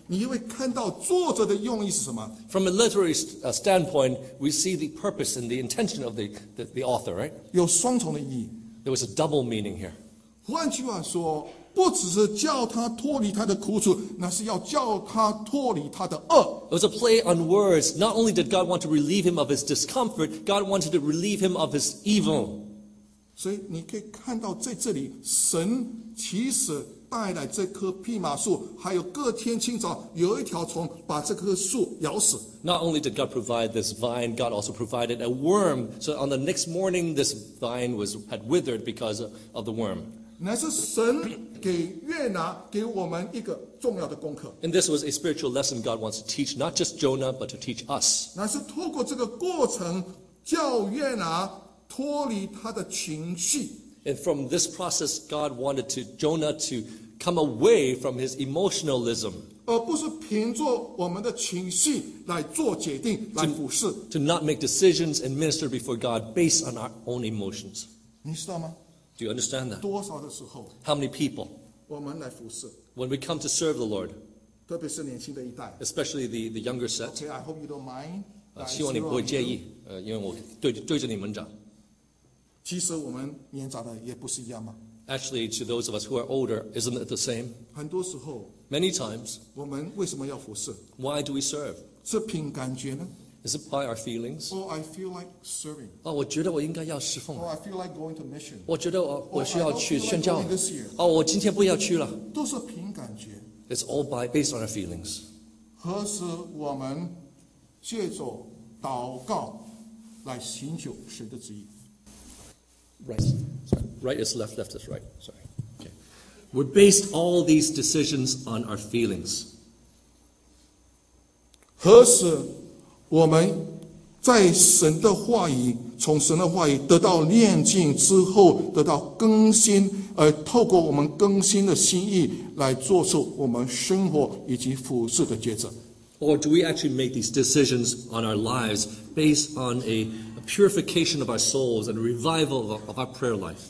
你会看到作者的用意是什么？ From a literary standpoint, we see the purpose and the intention of the author, right? 有双重的意义。 There was a double meaning here. 换句话说，不只是叫他脱离他的苦楚，那是要叫他脱离他的恶。 It was a play on words. Not only did God want to relieve him of his discomfort, God wanted to relieve him of his evil. 所以你可以看到，在这里，神其实带来这棵蓖麻树，还有各天清早有一条虫把这棵树咬死。 Not only did God provide this vine, God also provided a worm. So on the next morning, this vine had withered because of the worm. 乃是神给约拿给我们一个重要的功课， And this was a spiritual lesson God wants to teach, not just Jonah, but to teach us. 乃是透过这个过程，叫约拿脱离他的情绪。 And from this process, God wanted Jonah to come away from his emotionalism, 而不是凭着我们的情绪来做决定、来服侍， to not make decisions and minister before God based on our own emotions. 你知道吗？ Do you understand that? 多少的时候， How many people, 我们来服侍， when we come to serve the Lord, 特别是年轻的一代。 especially the younger set, Okay, I hope you don't mind. 希望你不会介意，因为我对着你们讲。 其实我们年长的也不是一样吗？ Actually, to those of us who are older, isn't it the same? 很多时候， Many times, 我们为什么要服侍？ why do we serve? 是凭感觉呢 Is it by our feelings? ？Or I feel like serving. 我觉得我应该要侍奉。 Or I feel like going to mission. 我觉得我需要去宣教。 Or I don't feel like going this year. 我今天不要去了。 都是凭感觉。 It's all based on our feelings. 何时我们借着祷告来寻求神的旨意？ Right. Sorry. Right is left, left is right. Sorry. Okay. We're based all these decisions on our feelings. 何时我们在神的话语，从神的话语得到炼净之后，得到更新，而透过我们更新的心意来做出我们生活以及服事的抉择。 Or do we actually make these decisions on our lives based on a purification of our souls and a revival of our prayer life?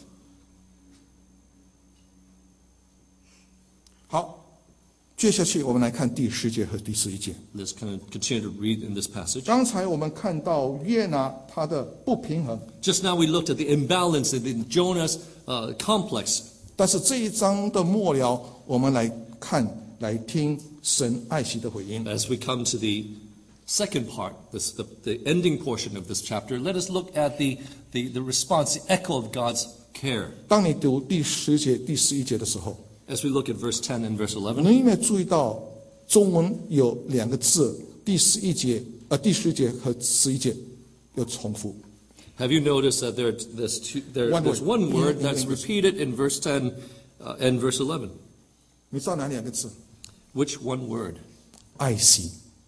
好，接下去我们来看第10节和第11节。 Let's kind of continue to read in this passage. 刚才我们看到约拿他的不平衡， Just now we looked at the imbalance in Jonah's complex. 但是这一章的末了，我们来看、来听神爱惜的回应。 As we come to the second part, the ending portion of this chapter, let us look at the response, the echo of God's care. 当你读第10节、第11节的时候， As we look at verse 10 and verse 11, 你有没有注意到中文有2个字，第11节、第10节和11节有重复？ have you noticed that there's one word that's repeated in verse 10 and verse 11? 你知道哪2个字？ Which one word? 爱惜，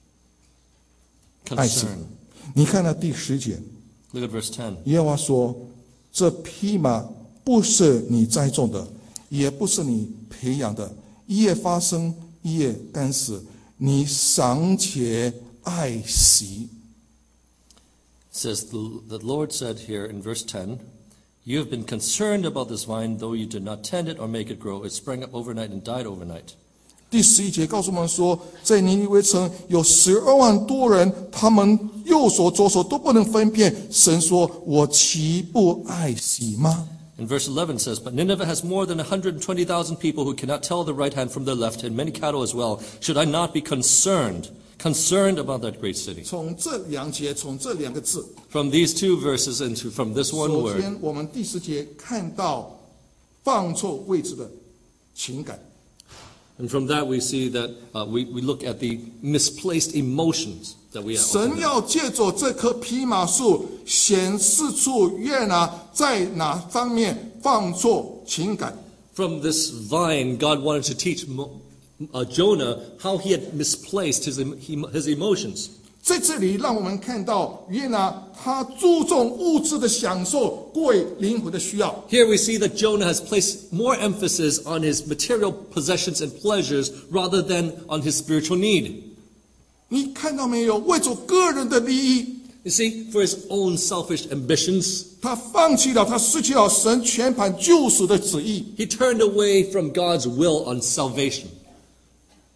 爱惜。 Concern. 你看到第10节， Look at verse 10. 耶和华说：“这匹马不是你栽种的，也不是你培养的，一夜发生，一夜干死，你尚且爱惜。” It says, the Lord said here in verse 10, you have been concerned about this vine, though you did not tend it or make it grow. It sprang up overnight and died overnight. 第11节告诉我们说，在尼尼微城有12万多人，他们右手左手都不能分辨。神说：“我岂不爱惜吗？” And verse 11 says, but Nineveh has more than 120,000 people who cannot tell the right hand from the left, and many cattle as well. Should I not be concerned about that great city? 从这2节，从这2个字， From these two verses and from this one 首 word, 先我们第10节看到放错位置的情感。 and from that we see that we look at the misplaced emotions that we have. 神要借着这棵蓖麻树显示出约拿在哪方面放错情感。 From this vine, God wanted to teach Jonah how he had misplaced his emotions. 在这里，让我们看到约拿他注重物质的享受，过于灵魂的需要。 Here we see that Jonah has placed more emphasis on his material possessions and pleasures rather than on his spiritual need. 你看到没有？为着个人的利益， You see, for his own selfish ambitions, 他放弃了，他失去了神全盘救赎的旨意。 he turned away from God's will on salvation.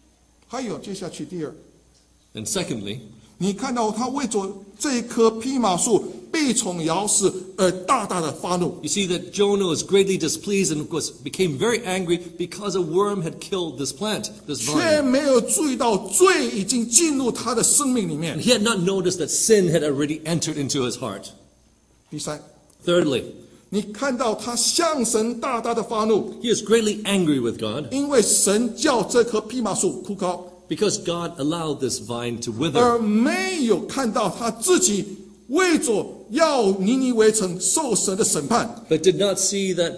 还有接下去第二， And secondly, 你看到他为着这棵蓖麻树被虫咬死而大大的发怒。 you see that Jonah was greatly displeased and became very angry because a worm had killed this plant, this 却 vine. 没有注意到罪已经进入他的生命里面 And。he had not noticed that sin had already entered into his heart. 第三， Thirdly, 你看到他向神大大的发怒， he is greatly angry with God 因为神叫这棵蓖麻树枯槁， because God allowed this vine to wither, 而没有看到他自己为着要尼尼微城受神的审判， but did not see that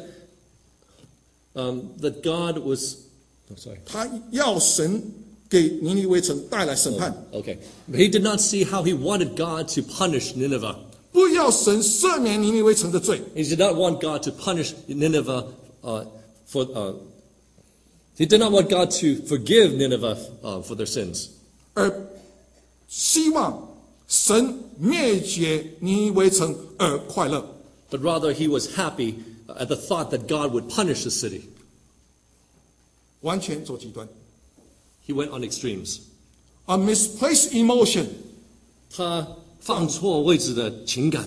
that God was. Oh, sorry. 他要神给尼尼微城带来审判， Okay, but he did not see how he wanted God to punish Nineveh. 不要神赦免尼尼微城的罪， He did not want God to punish Nineveh for. He did not want God to forgive Nineveh for their sins, 而希望神灭绝尼尼微城而快乐。 but rather he was happy at the thought that God would punish the city. 完全走极端 He went on extremes. ，a misplaced emotion， 他放错位置的情感。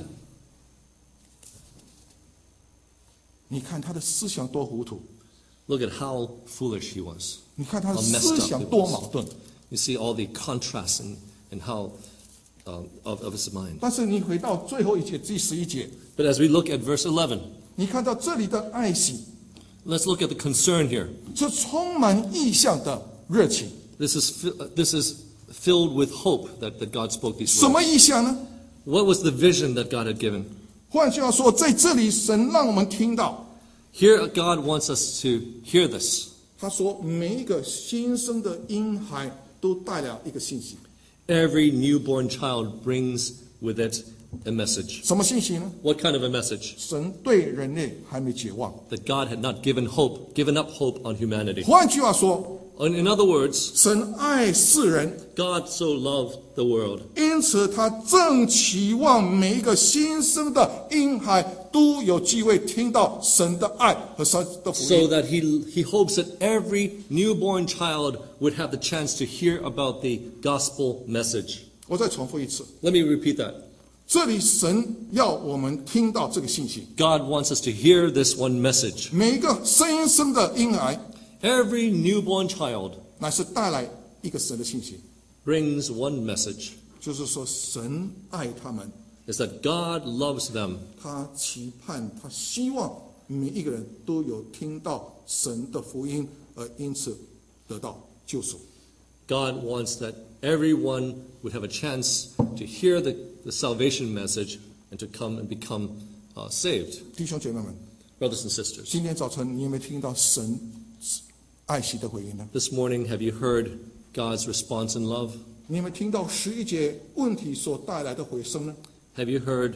你看他的思想多糊涂， Look at how foolish he was. 你看他的 How messed 思 up 想 he 多 was. 矛盾。 You see all the contrasts and how of his mind. 但是你回到最后一节第11节， But as we look at verse 11, 你看到这里的爱惜 let's look at the concern here. 是充满意象的热情。 This is filled with hope that God spoke these 什么 words. 意象呢？ What was the vision that God had given? 换句话说，在这里神让我们听到， Here God wants us to hear this. 他说每一个新生的婴孩都带了一个信息。 Every newborn child brings with it a message. 什么信息呢？ What kind of a message? 神对人类还没绝望。 That God had not given up hope on humanity. 换句话说， In other words, 神爱世人， God so loved the world, 因此他正期望每一个新生的婴孩都有机会听到神的爱和神的福 so 音。 that he hopes that every newborn child would have the chance to hear about the gospel message. 我再重复一次， Let me repeat that. 这里神要我们听到这个信息： God wants us to hear this one message. 每一个新生的婴孩， Every newborn child 乃是带来一个神的信息， brings one message, 就是说神爱他们， is that God loves them. 他期盼，他希望每一个人都有听到神的福音，而因此得到救赎。 God wants that everyone would have a chance to hear the salvation message and to come and become saved. 弟兄姐妹们， Brothers and sisters, 今天早晨你有没有听到神爱惜的回应呢？ this morning have you heard God's response in love? 你有没有听到11节问题所带来的回声呢 Have you heard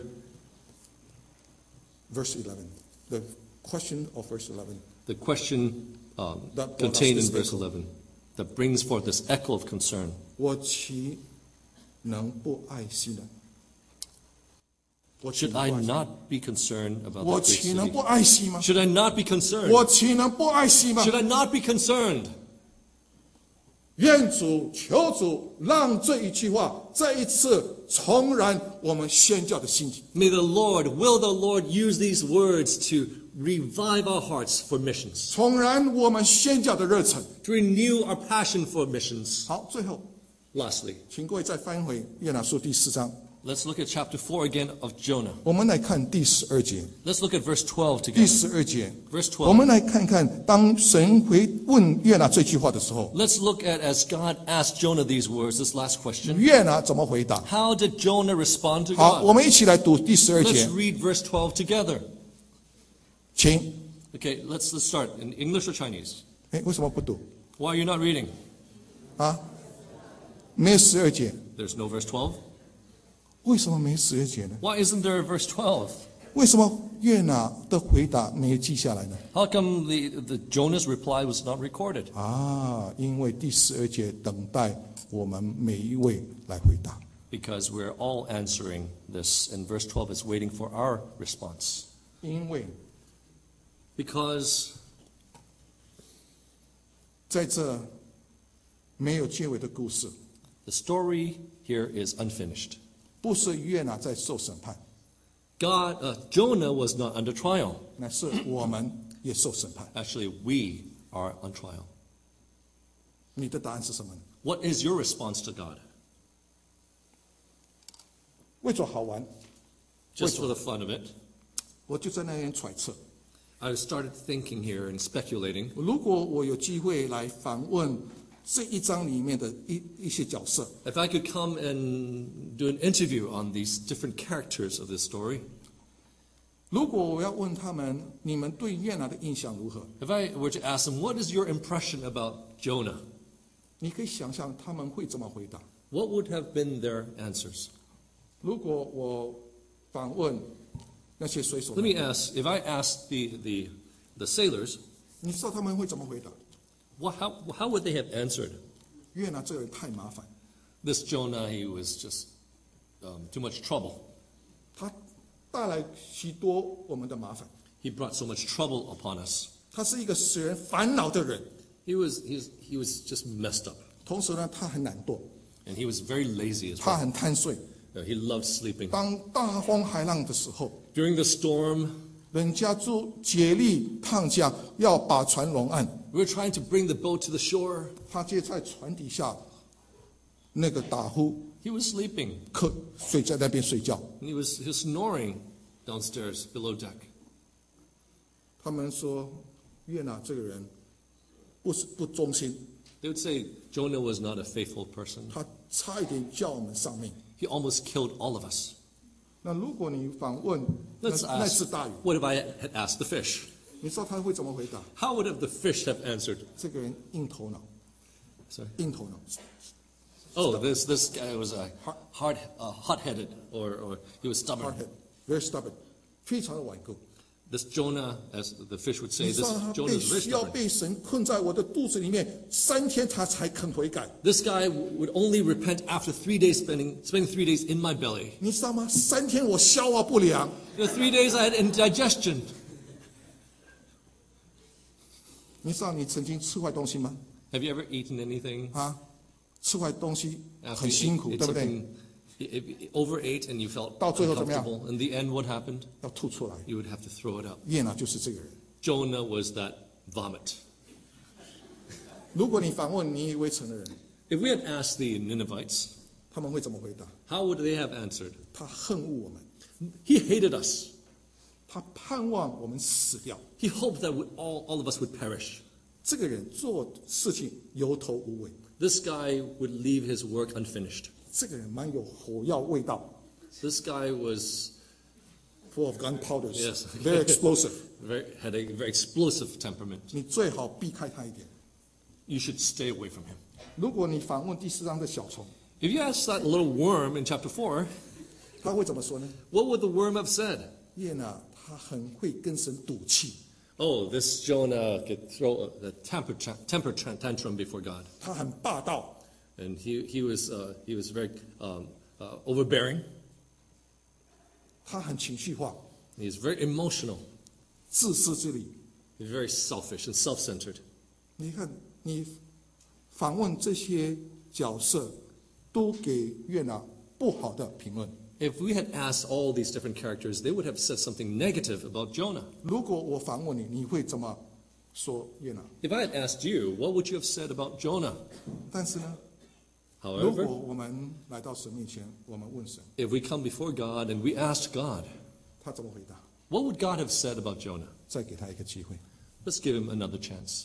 ？Verse 11, the question of verse 11. the question That contained in brought us this verse echo. 11 that brings forth this echo of concern? 我岂能不爱惜呢？我岂 Should 能 I 不爱惜 not be concerned about 我 that great 岂能 city? 不爱惜吗？ Should I not be concerned? 我岂能不爱惜吗？ Should I not be concerned? 愿主求主让这一句话再一次重燃我们宣教的心情。 Will the Lord use these words to revive our hearts for missions, 重燃我们宣教的热忱。 to renew our passion for missions? 好，最后， Lastly, 请各位再翻回约拿书第4章， let's look at chapter 4 again of Jonah. 我们来看第12节。 Let's look at verse 12 第 together. 12节， Verse 我 12. 们来看看，当神回问约拿这句话的时候， Let's look at as God asked Jonah these words, this last question. 约拿怎么回答？ How did Jonah respond to 好，我 God? 们一起来读第12 Let's 节， read verse 12 together. 请。 Okay, let's start in English or Chinese. 哎，为什么不读 Why are you not reading? 啊？没有12节， There's no verse 12. 为什么没12节呢？ Why isn't there a verse 12? 为什么约拿的回答没有记下来呢？ How come the Jonah's reply was not recorded? 啊，因为第12节等待我们每一位来回答。 Because we're all answering this, and verse 12 is waiting for our response. 因为 Because 在这没有结尾的故事， The story here is unfinished. 不是约拿在受审判， Jonah was not under trial. 乃是我们也受审判。 Actually, we are on trial. 你的答案是什么呢？ What is your response to God? 为着好玩， Just for the fun of it, 我就在那边揣测， I started thinking here and speculating. 如果我有机会来访问这一章里面的一些角色， If I could come and do an interview on these different characters of this story, 如果我要问他们，你们对约拿的印象如何？ if I were to ask them, what is your impression about Jonah? 你可以想象他们会怎么回答。 What would have been their answers? 如果我访问那些水手 Let 们， me ask, if I asked the sailors, 你知道他们会怎么回答？ how would they have answered? 约拿这个人太麻烦， This Jonah, he was just too much trouble. 他带来许多我们的麻烦， He brought so much trouble upon us. 他是一个使人烦恼的人， He was just messed up. 同时呢，他很懒惰， And he was very lazy as 他 well. 很贪睡。 He loved sleeping. 当大风海浪的时候， During the storm, 人家就竭力烫家，要把船拢岸， we were trying to bring the boat to the shore. 他就在船底下那个打呼， He was sleeping. 睡在那边睡觉。 And he was snoring downstairs below deck. 他们说约拿这个人不忠心， They would say Jonah was not a faithful person. 他差一点叫我们丧命。 He almost killed all of us. 那如果你访问那 Let's 那 ask, 只大鱼， what if I had asked the fish? 你知道他会怎么回答？ How would have the fish have answered? 这个人硬头脑， Sorry. 硬头脑， Oh, this guy was hot-headed, or he was stubborn. hardhead very stubborn，非常的顽固。 This Jonah, as the fish would say, 你知 this 道他 Jonah is very 要 stubborn. 被神困在我的肚子里面3天，他才肯悔改。 This guy would only repent after 3 days spending 3 days in my belly. 你知道吗？3天我消化不良， 3 days I had indigestion. 你知道你曾经吃坏东西吗？ Have you ever eaten anything 啊，吃坏东西 after 很 you 辛苦， ate 对不对？ something, overate and you felt 到最后怎么样？ uncomfortable? In the end, what happened? 要吐出来。 You would have to throw it up. 约拿就是这个人。 Jonah was that vomit. 如果你访问尼尼微城的人， If we had asked the Ninevites, 他们会怎么回答？ how would they have answered? 他恨恶我们， He hated us. 他盼望我们死掉。 He hoped that all of us would perish. 这个人做事情有头无尾， This guy would leave his work unfinished. 这个人蛮有火药味道 This guy was ，full of gunpowder， Yes. very explosive。 had a very explosive temperament. 你最好避开他一点。 You should stay away from him. 如果你访问第4章的小虫， If you ask that little worm in chapter 4, 他会怎么说呢？ what would the worm have said? 约拿他很会跟神赌气， Oh, this Jonah could throw a temper tantrum before God. 他很霸道， And he was very overbearing. 他很情绪化， He's very emotional. 自私自利。 He's very selfish and self-centered. 你看，你访问这些角色，都给约拿不好的评论。 If we had asked all these different characters, they would have said something negative about Jonah. 如果我访问你，你会怎么说约拿？ If I had asked you, what would you have said about Jonah? 但是呢，如果 However, 我们来到神面前，我们问神， if we come before God and we asked God, 他怎么回答？ what would God have said about Jonah? 再给他一个机会。 Let's give him another chance.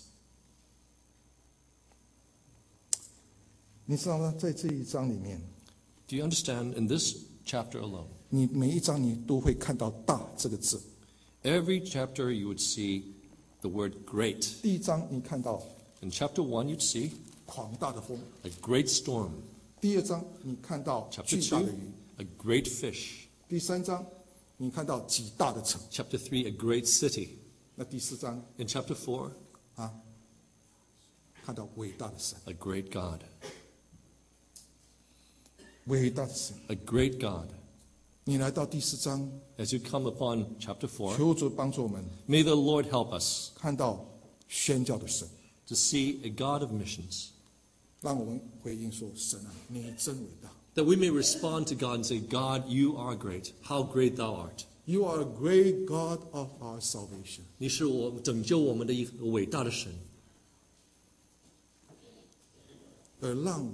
你知道吗？在这一章里面， Do you understand? In this chapter alone, 你每一章你都会看到“大”这个字。 every chapter you would see the word great. 第1章你看到 In chapter 1, you'd see 狂大的风； a great storm. 第2章你看到 Chapter 巨大的 2, 鱼； a great fish. 第3章你看到极大的城； Chapter 3, a great city. 那第4章 In chapter 4, 啊，看到伟大的神， a great God. 伟大的神。 A great God. 你来到第4章， As you come upon chapter 4, 求主帮助我们 may the Lord help us 看到宣教的神。 to see a God of missions. 让我们回应说：神啊，你真伟大。 That we may respond to God and say, God, you are great. How great thou art. You are a great God of our salvation. 你是我拯救我们的一个伟大的神。 而让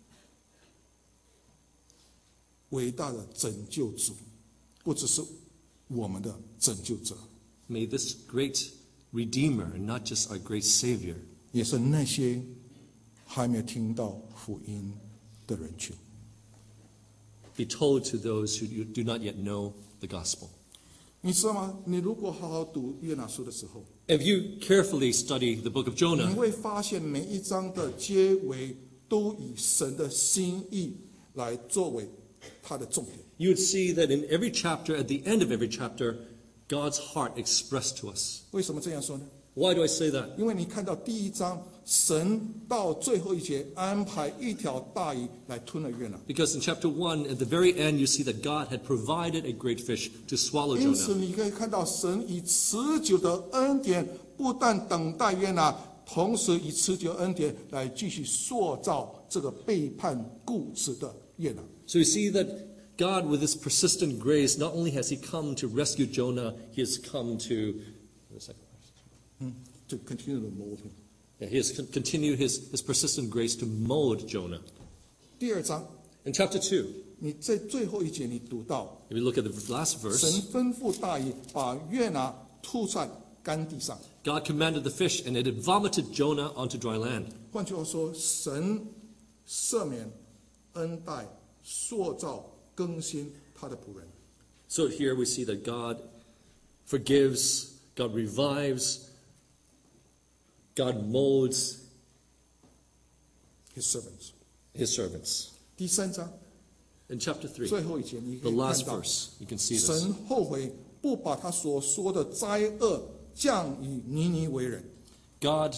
伟大的拯救主，不只是我们的拯救者， May this great Redeemer, and not just our great Savior, 也是那些还没有听到福音的人群。 be told to those who do not yet know the gospel. 你知道吗？你如果好好读约拿书的时候， If you carefully study the book of 你 Jonah, 会发现每一章的结尾都以神的心意来作为它的重点。 you would see that in every chapter, at the end of every chapter, God's heart expressed to us. 为什么这样说呢？ Why do I say that? 因为你看到第一章，神到最后一节安排一条大鱼来吞了约拿。 Because in chapter 1, at the very end, you see that God had provided a great fish to swallow 因此， Jonah. 你可以看到神以持久的恩典，不但等待约拿，同时以持久恩典来继续塑造这个背叛固执的约拿。 So you see that God, with his persistent grace, not only has he come to rescue Jonah, he has come to... the second verse. To continue to mold him. Yeah, he has continued his persistent grace to mold Jonah. 第二章， In chapter 2, 你在最后一节你读到， if you look at the last 神 verse, 吩咐大鱼把约拿吐在干地上。 God commanded the fish, and it had vomited Jonah onto dry land. 换句话说，神赦免、恩待、塑造、更新他的仆人。 So here we see that God forgives, God revives, God molds His servants。 his servants. 第三章 In chapter 3, 最后一节，你可 the 以 last 看到， verse, you can see this. 神后悔不把他所说的灾厄降于尼尼微人。 God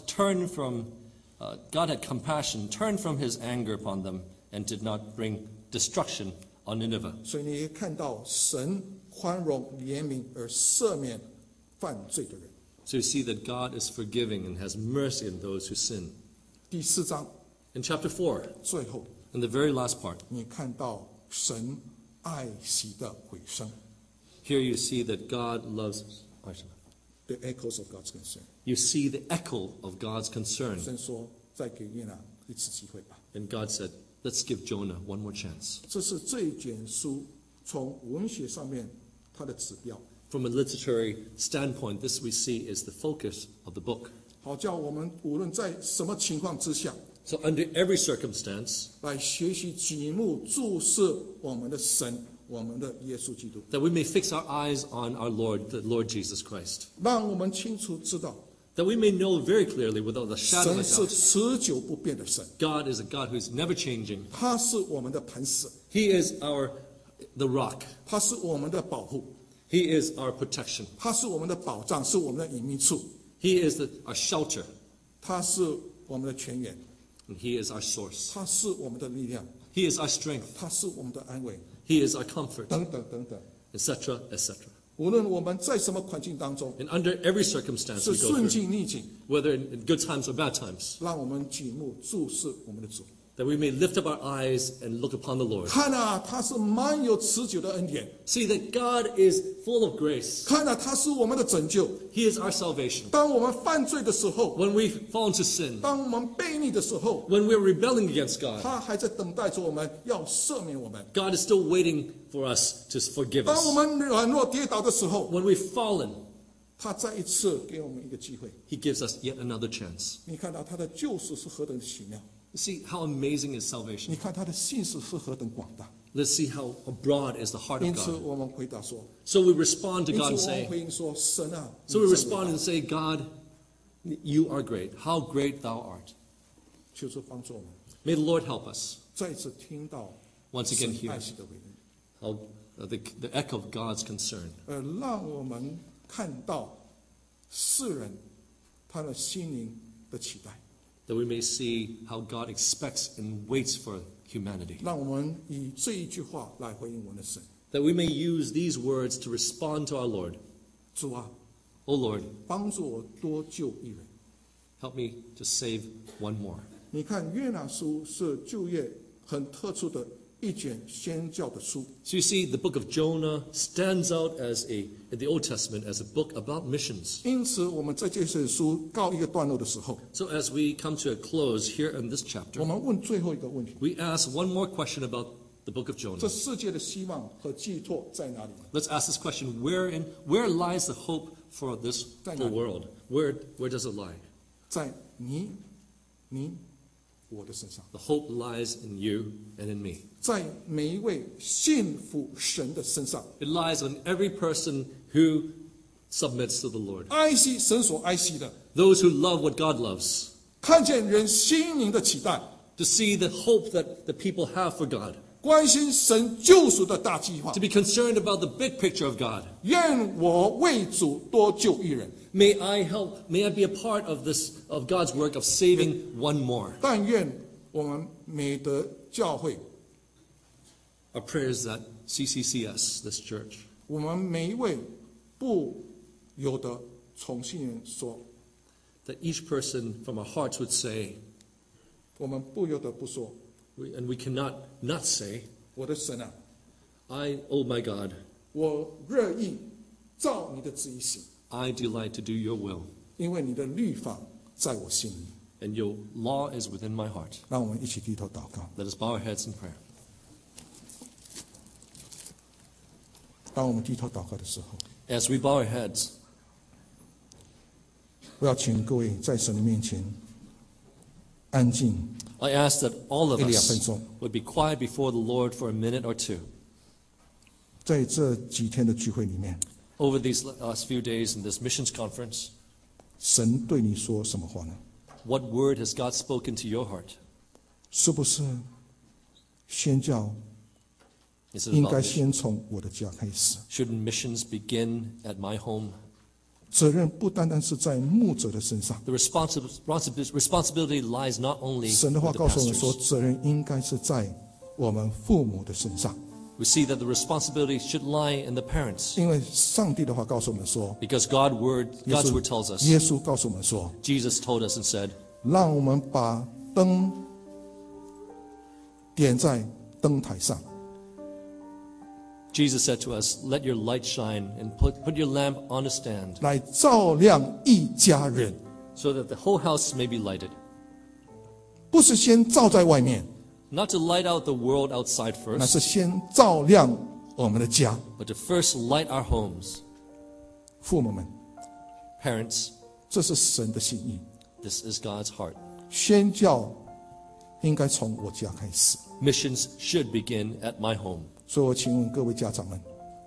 had compassion, turned from his anger upon them, and did not bring destruction on Nineveh. 所以你可以看到神宽容、怜悯而赦免犯罪的人。 So you see that God is forgiving and has mercy on those who sin. 第四章 In chapter 4, 最后， in the very last part, 你看到神爱惜的回声 here you see that God loves. ，the echoes of God's concern。 You see the echo of God's concern. 神说：“再给约拿一次机会吧。 And God said, let's give Jonah one more chance. ” 这是这一卷书从文学上面它的指标， From a literary standpoint, this we see is the focus of the book. 好叫我们无论在什么情况之下， So under every circumstance, 来学习举目注视我们的神，我们的耶稣基督， that we may fix our eyes on our Lord, the Lord Jesus Christ. 让我们清楚知道， That we may know very clearly without the shadow of 神 a 是 doubt, 持久不变的神， God is a God who is never changing. 他是我们的磐石， He is the rock. 他是我们的保护， He is our protection. 他是我们的保障，是我们的隐秘处， He is our shelter. 他是我们的泉源， And He is our source. 他是我们的力量， He is our strength. 他是我们的安慰， He is our comfort, 等等等等。 etc., etc. 无论我们在什么环境当中， And under every circumstance 是 we go 顺 through, 境逆境， whether in good times or bad times, 让我们举目注视我们的主。 that we may lift up our eyes and look upon the Lord. 看啊，他是满有持久的恩典； See that God is full of grace. 看啊，他是我们的拯救。 He is our salvation. 当我们犯罪的时候， When we fall into sin, 当我们悖逆的时候， when we're rebelling against God, 他还在等待着我们，要赦免我们。 God is still waiting for us to forgive 当我 us. 们软弱跌倒的时候， When we've fallen, 他再一次给我们一个机会。 He gives us yet another chance. 你看到他的救赎是何等的奇妙， You see how amazing is salvation. 你看他的信实是何等广大。 Let's see how broad is the heart 因 of 此， God. 我们回答说， So we respond to 因此 God 我 and 们 say, 回应说：“神啊， so we 你真伟 respond 大 and say, God, you are great. How great thou art. 求主帮助我们， May the Lord help us 再一次听到 once again 神 hear 爱惜的回应。” how the echo of God's concern. 让我们看到世人他的心灵的期待， That we may see how God expects and waits for humanity. 让我们以这一句话来回应我们的神。 That we may use these words to respond to our Lord. 主啊， O Lord, 帮助我多救一人， help me to save one more. 你看约拿书是旧约很特殊的一卷宣教的书。 So you see, the book of Jonah stands out in the Old Testament as a book about missions. 因此，我们在这些书告一个段落的时候， So as we come to a close here in this 我 chapter, 们问最后一个问题： we ask one more question about the book of 这 Jonah. 世界的希望和寄托在哪里？ Let's ask this question: where lies the hope for this whole world? Where does it lie? 在你、我的身上， The hope lies in you and in me. 在每一位信服神的身上。 It lies on every person who submits to the Lord. 爱惜神所爱惜的， Those who love what God loves, 看见人心灵的期待， to see the hope that the people have for God, 关心神救赎的大计划 to。be concerned about the big picture of God. 愿我为主多救一人， May I be a part of God's work of saving one more. 但愿我们美德教会， Our prayer is that CCCS, this church, 我们每一位不由得从心人说， that each person from our hearts would say, 我们不由得不说， and we cannot not say, 我的神啊， oh my God, 我乐意照你的旨意行， I delight to do your will, 因为你的律法在我心里。 and your law is within my heart. 让我们一起低头祷告。 Let us bow our heads in prayer. 当我们低头祷告的时候， As we bow our heads, 我要请各位在神的面前安静 I ask that all of 1-2 us 分钟。 would be quiet before the Lord for a minute or two. 在这几天的聚会里面， Over these last few days in this missions conference, 神对你说什么话呢？ what word has God spoken to your heart? 是不是宣教 Is it 应 about 该 missions? 先从我的家开始？ Shouldn't missions begin at my home? 责任不单单是在牧者的身上， The responsibility lies not only 神的 with 话 the 告诉我们说， pastors. 责任应该是在我们父母的身上， We see that the responsibility should lie in the parents. 因为上帝的话告诉我们说， Because God's word 耶 tells 稣 us, 耶稣告诉我们说， Jesus told us and said, 让我们把灯点在灯台上， Jesus said to us, let your light shine and put your lamp on a stand 来照亮一家人， so that the whole house may be lighted. 不是先照在外面， Not to light out the world outside 那 first, 是先照亮我们的家。 but to first light our homes. 父母们， Parents, 这是神的心意， this is God's heart. 宣教应该从我家开始。 Missions should begin at my home. 所以我请问各位家长们，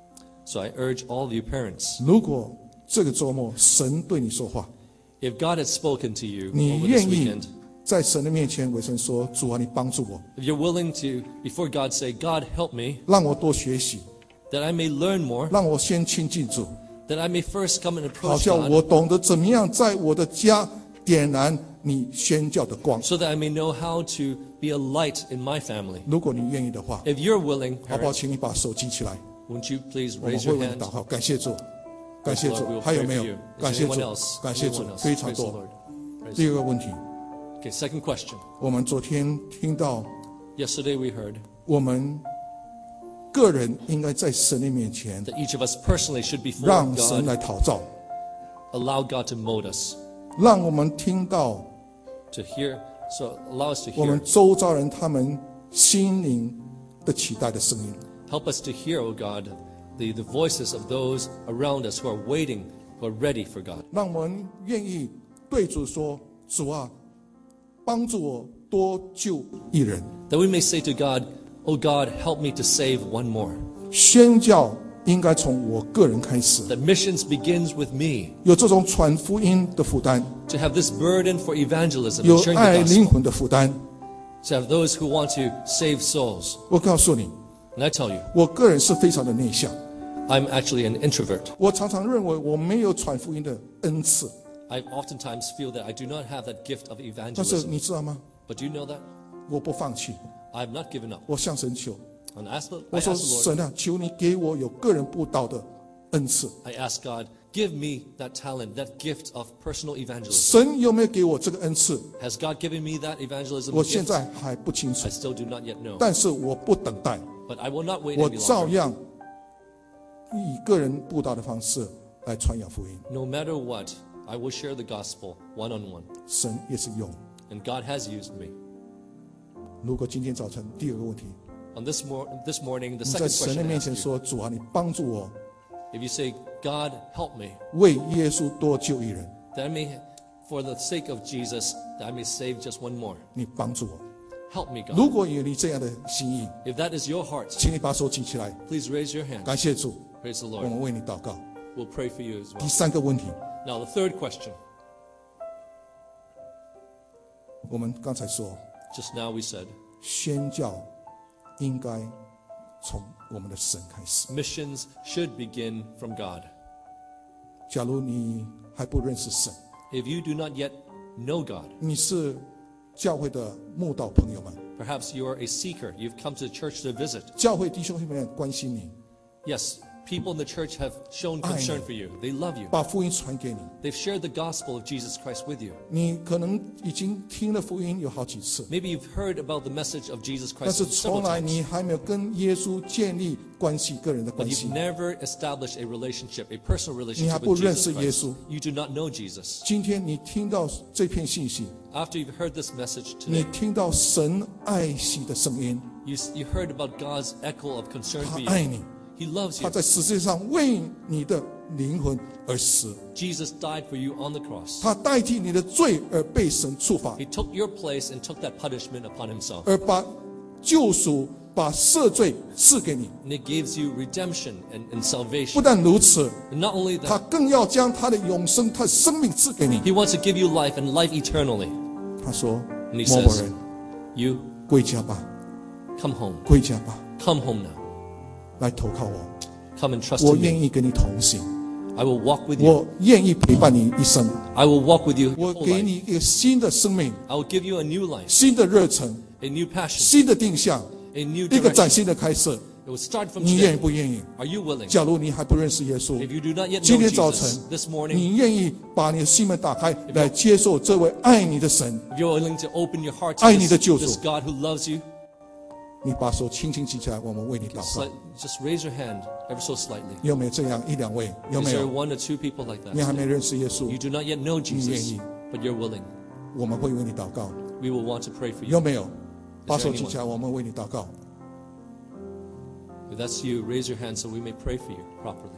So I urge all of you parents, 如果这个周末神对你说话， if God had spoken to you 你 over this 愿意 weekend, 在神的面前委身说：“主啊，你帮助我， if you're willing to, before God, say, God, help me, 让我多学习， that I may learn more, 让我先亲近主， that I may first come and 好 approach 叫 God, 我懂得怎么样在我的家点燃你宣教的光。 so that I may know how to be a light in my family. 如果你愿意的话， If you're willing, 好不好？ parents, 请你把手举起来， won't you please 我们 raise 会 your 为你 hand? 祷告。感谢主，感谢 Lord, 主 we will。 还有 pray 没 for 有 you.？ 感 Is 谢 anyone 主 else?， 感谢主 Anyone，else? 非常 Praise the 多。 Lord. Praise 第 the 二个问题， Lord. Okay, second question. 我们昨天听到， Yesterday we heard 我们个人应该在神的面前， that each of us personally should before 让神 God 来讨照， allow God to mold us, 让我们听到 to hear, so allow us to 我们 hear. 周遭人他们心灵的期待的声音。 Help us to hear, O God, the voices of those around us who are waiting, who are ready for God. 让我们愿意对主说：“主啊，帮助我多救一人。 That we may say to God, O God, help me to save one more. ” 宣教应该从我个人开始， That missions begins with me, 有这种传福音的负担， to have this burden for evangelism 有 and sharing 爱 the 灵 gospel, 魂的负担。 to have those who want to save souls. 我告诉你， And I tell you, 我个人是非常的内向， I'm actually an introvert. 我常常认为我没有传福音的恩赐。 I oftentimes feel that I do not have that gift of 但是 evangelism. 你知道吗？ But do you know that? 我不放弃， I have not given up. 我向神求， And I 我 ask 说 the Lord, 神啊，求你给我有个人布道的恩赐。 I ask God, give me that talent, that gift of personal evangelism. 神有没有给我这个恩赐？ Has God given me that evangelism 我现 gift? 在还不清楚 I，still do not yet know. 但是我不等待， But I will not wait 我 any 照 longer. 样以个人布道的方式来传扬福音。 No matter what, I will share the gospel one-on-one. 神也是用。 And God has used me. 如果今天早晨第二个问题， On this morning, the 你在 second 神的 question I 面前 ask you, 说：“主啊，你帮助我， if you say, God, help me, 为耶稣多救一人。 that I may, for the sake of Jesus, that I may save just one more. 你帮助我。 Help me, 如 God. 果有你这样的心意， If that is your heart, 请你把手举起来， please raise your hand. 感谢主， Praise the 我 Lord. 们为你祷告。 We'll pray for you as 第 well. 三个问题， Now, the third question. 我们刚才说， Just now we said, 宣教应该从我们的神开始。 missions should begin from God. 假如你还不认识神， If you do not yet know God, 你是教会的慕道朋友们， perhaps you are a seeker. You've come to church to visit. 教会弟兄姐妹们关心你， Yes, people in the church have shown concern for you. They love you. 把福音传给你。 They've shared the gospel of Jesus Christ with you. 你可能已经听了福音有好几次， Maybe you've heard about the message of Jesus 但 Christ 是 several 从来 times, 你还没有跟耶稣建立关系，个人的 but 关 you've 系。 never established a relationship, a personal 你还 relationship 不 with 认 Jesus 识耶 Christ. 稣。 You do not know Jesus. 今天你听到这片信息， After you've heard this message 你 today, 听到神爱惜的声音， you heard about God's echo of concern 他 for 爱 you. 你， He loves 他 you. 在十字上为你的灵魂而死， Jesus died for you on the cross. 他代替你的罪而被神处罚， He took your place and took that punishment upon himself. 而把救赎、把赦罪赐给你。 And it gives you redemption and 不 salvation. 但如此， And not only 他 that, 更要将他的永生、他的生命赐给你。 he wants to give you life and life eternally. 他说：“ And he 某某 says, 人， you 归家吧， come home. 归家吧， Come home now. 来投靠我， Come and trust 我 in 愿 me. 意跟你同行， I will walk with you. 我愿意陪伴你一生， I will walk with you your 我 whole 给 life. 你一个新的生命、 I will give you a new life, 新的热忱、 a new passion, 新的定向， a new 一个崭 direction. 新的开始。 It will start from 你愿意 today. 不愿意？ Are you willing? 假如你还不认识耶稣， If you do not yet 今 know 天早 Jesus 晨 this morning, 你愿意把你的心门打开，来接受这位爱你的神？ if you're willing to open your heart 爱 to 你的 this, 救主。 this God who loves you, 你把手轻轻举起来，我们为你祷告。 just raise your hand ever so slightly. 有没有这样一两位？有 Is 没 there 有？ one or two people like 你还 that? 没认识耶稣 You，do not yet know Jesus, 愿意。 but you're willing. 我们会为你祷告。 We will want to pray for 有 you. 没有？把手举起来，我们为你祷告。 If that's you, raise your hand so we may pray for you properly.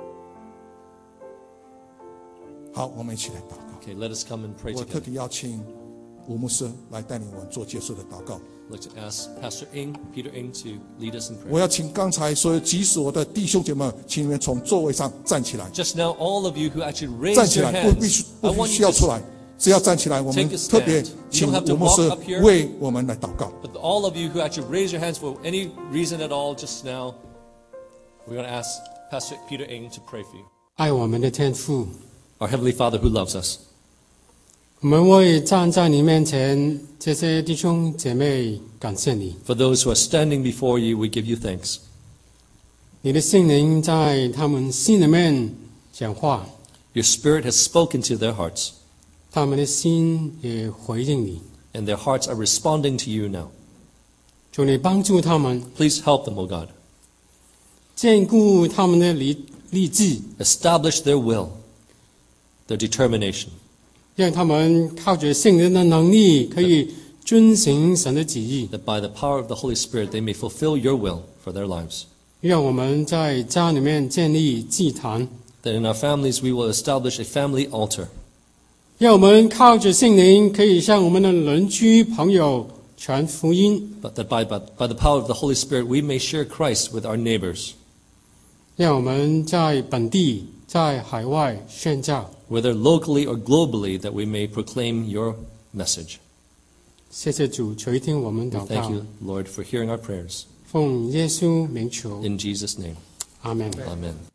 好，我们一起来祷告。 Okay, let us come and pray 我特 together. 地邀请吴牧师来带领我们做结束的祷告。 I'd like to ask Pastor Peter Ng, to lead us in 我 prayer. 要请刚才所有举手的弟兄姐妹们，请你们从座位上站起来， Just now, all of you who actually 站 raised 起 your 来，不必 hands, 不 I 必 want 须要 you 出 to, 来，只要站起来，我们 take a stand. 特别 You 请 don't have to 吴牧师 walk up here. 为我们来祷告。 but all of you who actually raised your hands for any reason at all just now, we're going to ask Pastor Peter Ng to pray for you. 爱我们的天父， Our Heavenly Father who loves us, 我们为站在你面前这些弟兄姐妹感谢你。 for those who are standing before you, we give you thanks. 你的圣灵在他们心里面讲话， Your Spirit has spoken to their hearts, 他们的心也回应你。 and their hearts are responding to you now. 求你帮助他们， Please help them, O God. 坚固他们的立志， Establish their will, their determination, 让他们靠着圣灵的能力，可以遵行神的旨意。 that by the power of the Holy Spirit they may fulfill your will for their lives. 让我们在家里面建立祭坛， That in our families we will establish a family altar. 让我们靠着圣灵，可以向我们的邻居朋友传福音。 But that by the power of the Holy Spirit we may share Christ with our neighbors, 让我们在本地、在海外宣教。 whether locally or globally, that we may proclaim your message. 谢谢主垂听我们祷 Thank 告， you, Lord, for hearing our prayers. 奉耶稣名求， In Jesus' name, 阿门。 amen.